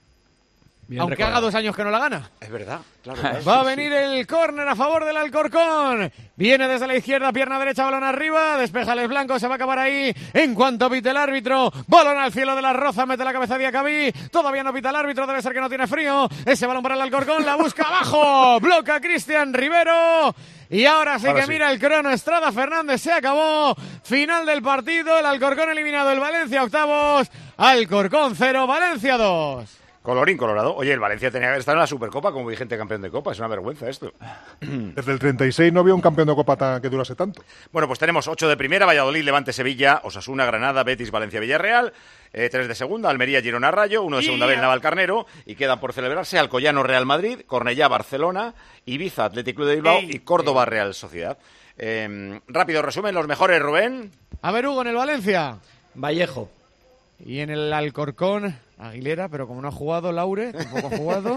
Bien aunque recordado. Haga 2 años que no la gana. Es verdad, claro. Va a venir el córner a favor del Alcorcón. Viene desde la izquierda, pierna derecha, balón arriba. Despeja el blanco, se va a acabar ahí. En cuanto pite el árbitro, balón al cielo de la Roza, mete la cabeza Diacabí. Todavía no pita el árbitro, debe ser que no tiene frío. Ese balón para el Alcorcón, la busca abajo. Bloca Cristian Rivero. Y ahora sí que mira el crono, Estrada Fernández, se acabó. Final del partido, el Alcorcón eliminado, el Valencia octavos. Alcorcón 0, Valencia 2. Colorín colorado. Oye, el Valencia tenía que estar en la Supercopa como vigente campeón de Copa. Es una vergüenza esto. Desde el 36 no había un campeón de Copa que durase tanto. Bueno, pues tenemos 8 de primera, Valladolid, Levante, Sevilla, Osasuna, Granada, Betis, Valencia, Villarreal, 3 de segunda, Almería, Girona, Rayo, 1 de segunda B, Naval Carnero, y quedan por celebrarse Alcoyano, Real Madrid, Cornellá, Barcelona, Ibiza, Athletic Club de Bilbao y Córdoba, Real Sociedad. Rápido resumen, los mejores, Rubén. A ver, Hugo, en el Valencia. Vallejo. Y en el Alcorcón, Aguilera, pero como no ha jugado, Laure, tampoco ha jugado.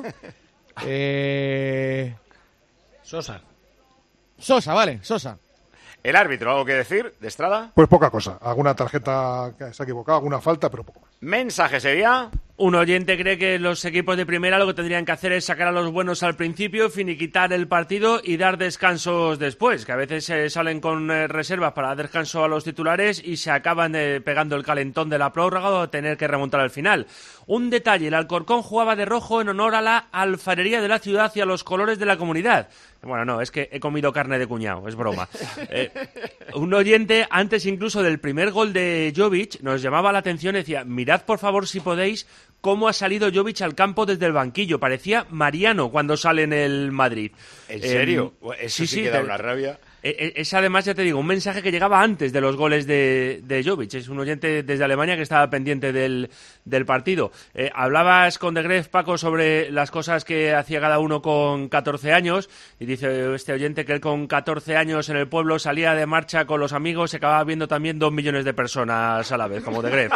Sosa, vale, Sosa. El árbitro, ¿algo que decir de Estrada? Pues poca cosa. Alguna tarjeta que se ha equivocado, alguna falta, pero poco más. Mensaje sería... Un oyente cree que los equipos de primera lo que tendrían que hacer es sacar a los buenos al principio, finiquitar el partido y dar descansos después, que a veces salen con reservas para dar descanso a los titulares y se acaban pegando el calentón de la prórroga o tener que remontar al final. Un detalle, el Alcorcón jugaba de rojo en honor a la alfarería de la ciudad y a los colores de la comunidad. Bueno, no, es que he comido carne de cuñado, es broma. Un oyente, antes incluso del primer gol de Jovic, nos llamaba la atención y decía, mirad por favor si podéis cómo ha salido Jovic al campo desde el banquillo. Parecía Mariano cuando sale en el Madrid. ¿En serio? Eso sí que da una rabia. Es además, ya te digo, un mensaje que llegaba antes de los goles de Jovic. Es un oyente desde Alemania que estaba pendiente del partido. Hablabas con De Gref, Paco, sobre las cosas que hacía cada uno con 14 años. Y dice este oyente que él con 14 años en el pueblo salía de marcha con los amigos, se acababa viendo también 2 millones de personas a la vez, como De Gref.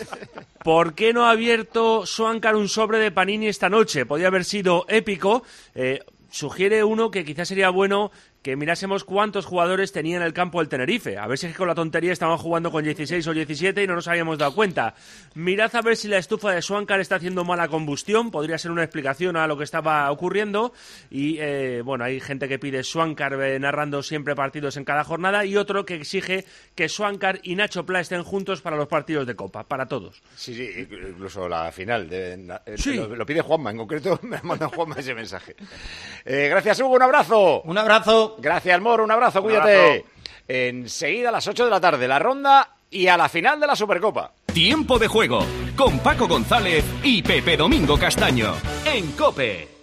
¿Por qué no ha abierto Swankar un sobre de Panini esta noche? Podría haber sido épico. Sugiere uno que quizás sería bueno que mirásemos cuántos jugadores tenía en el campo el Tenerife. A ver si es que con la tontería estaban jugando con 16 o 17 y no nos habíamos dado cuenta. Mirad a ver si la estufa de Swankar está haciendo mala combustión. Podría ser una explicación a lo que estaba ocurriendo. Y, bueno, hay gente que pide Swankar narrando siempre partidos en cada jornada y otro que exige que Swankar y Nacho Pla estén juntos para los partidos de Copa, para todos. Sí, incluso la final. Sí. Lo pide Juanma, en concreto me ha mandado Juanma ese mensaje. Gracias, Hugo, un abrazo. Un abrazo. Gracias, Moro, un abrazo, cuídate. Enseguida a las 8 de la tarde, la ronda y a la final de la Supercopa. Tiempo de juego con Paco González y Pepe Domingo Castaño en COPE.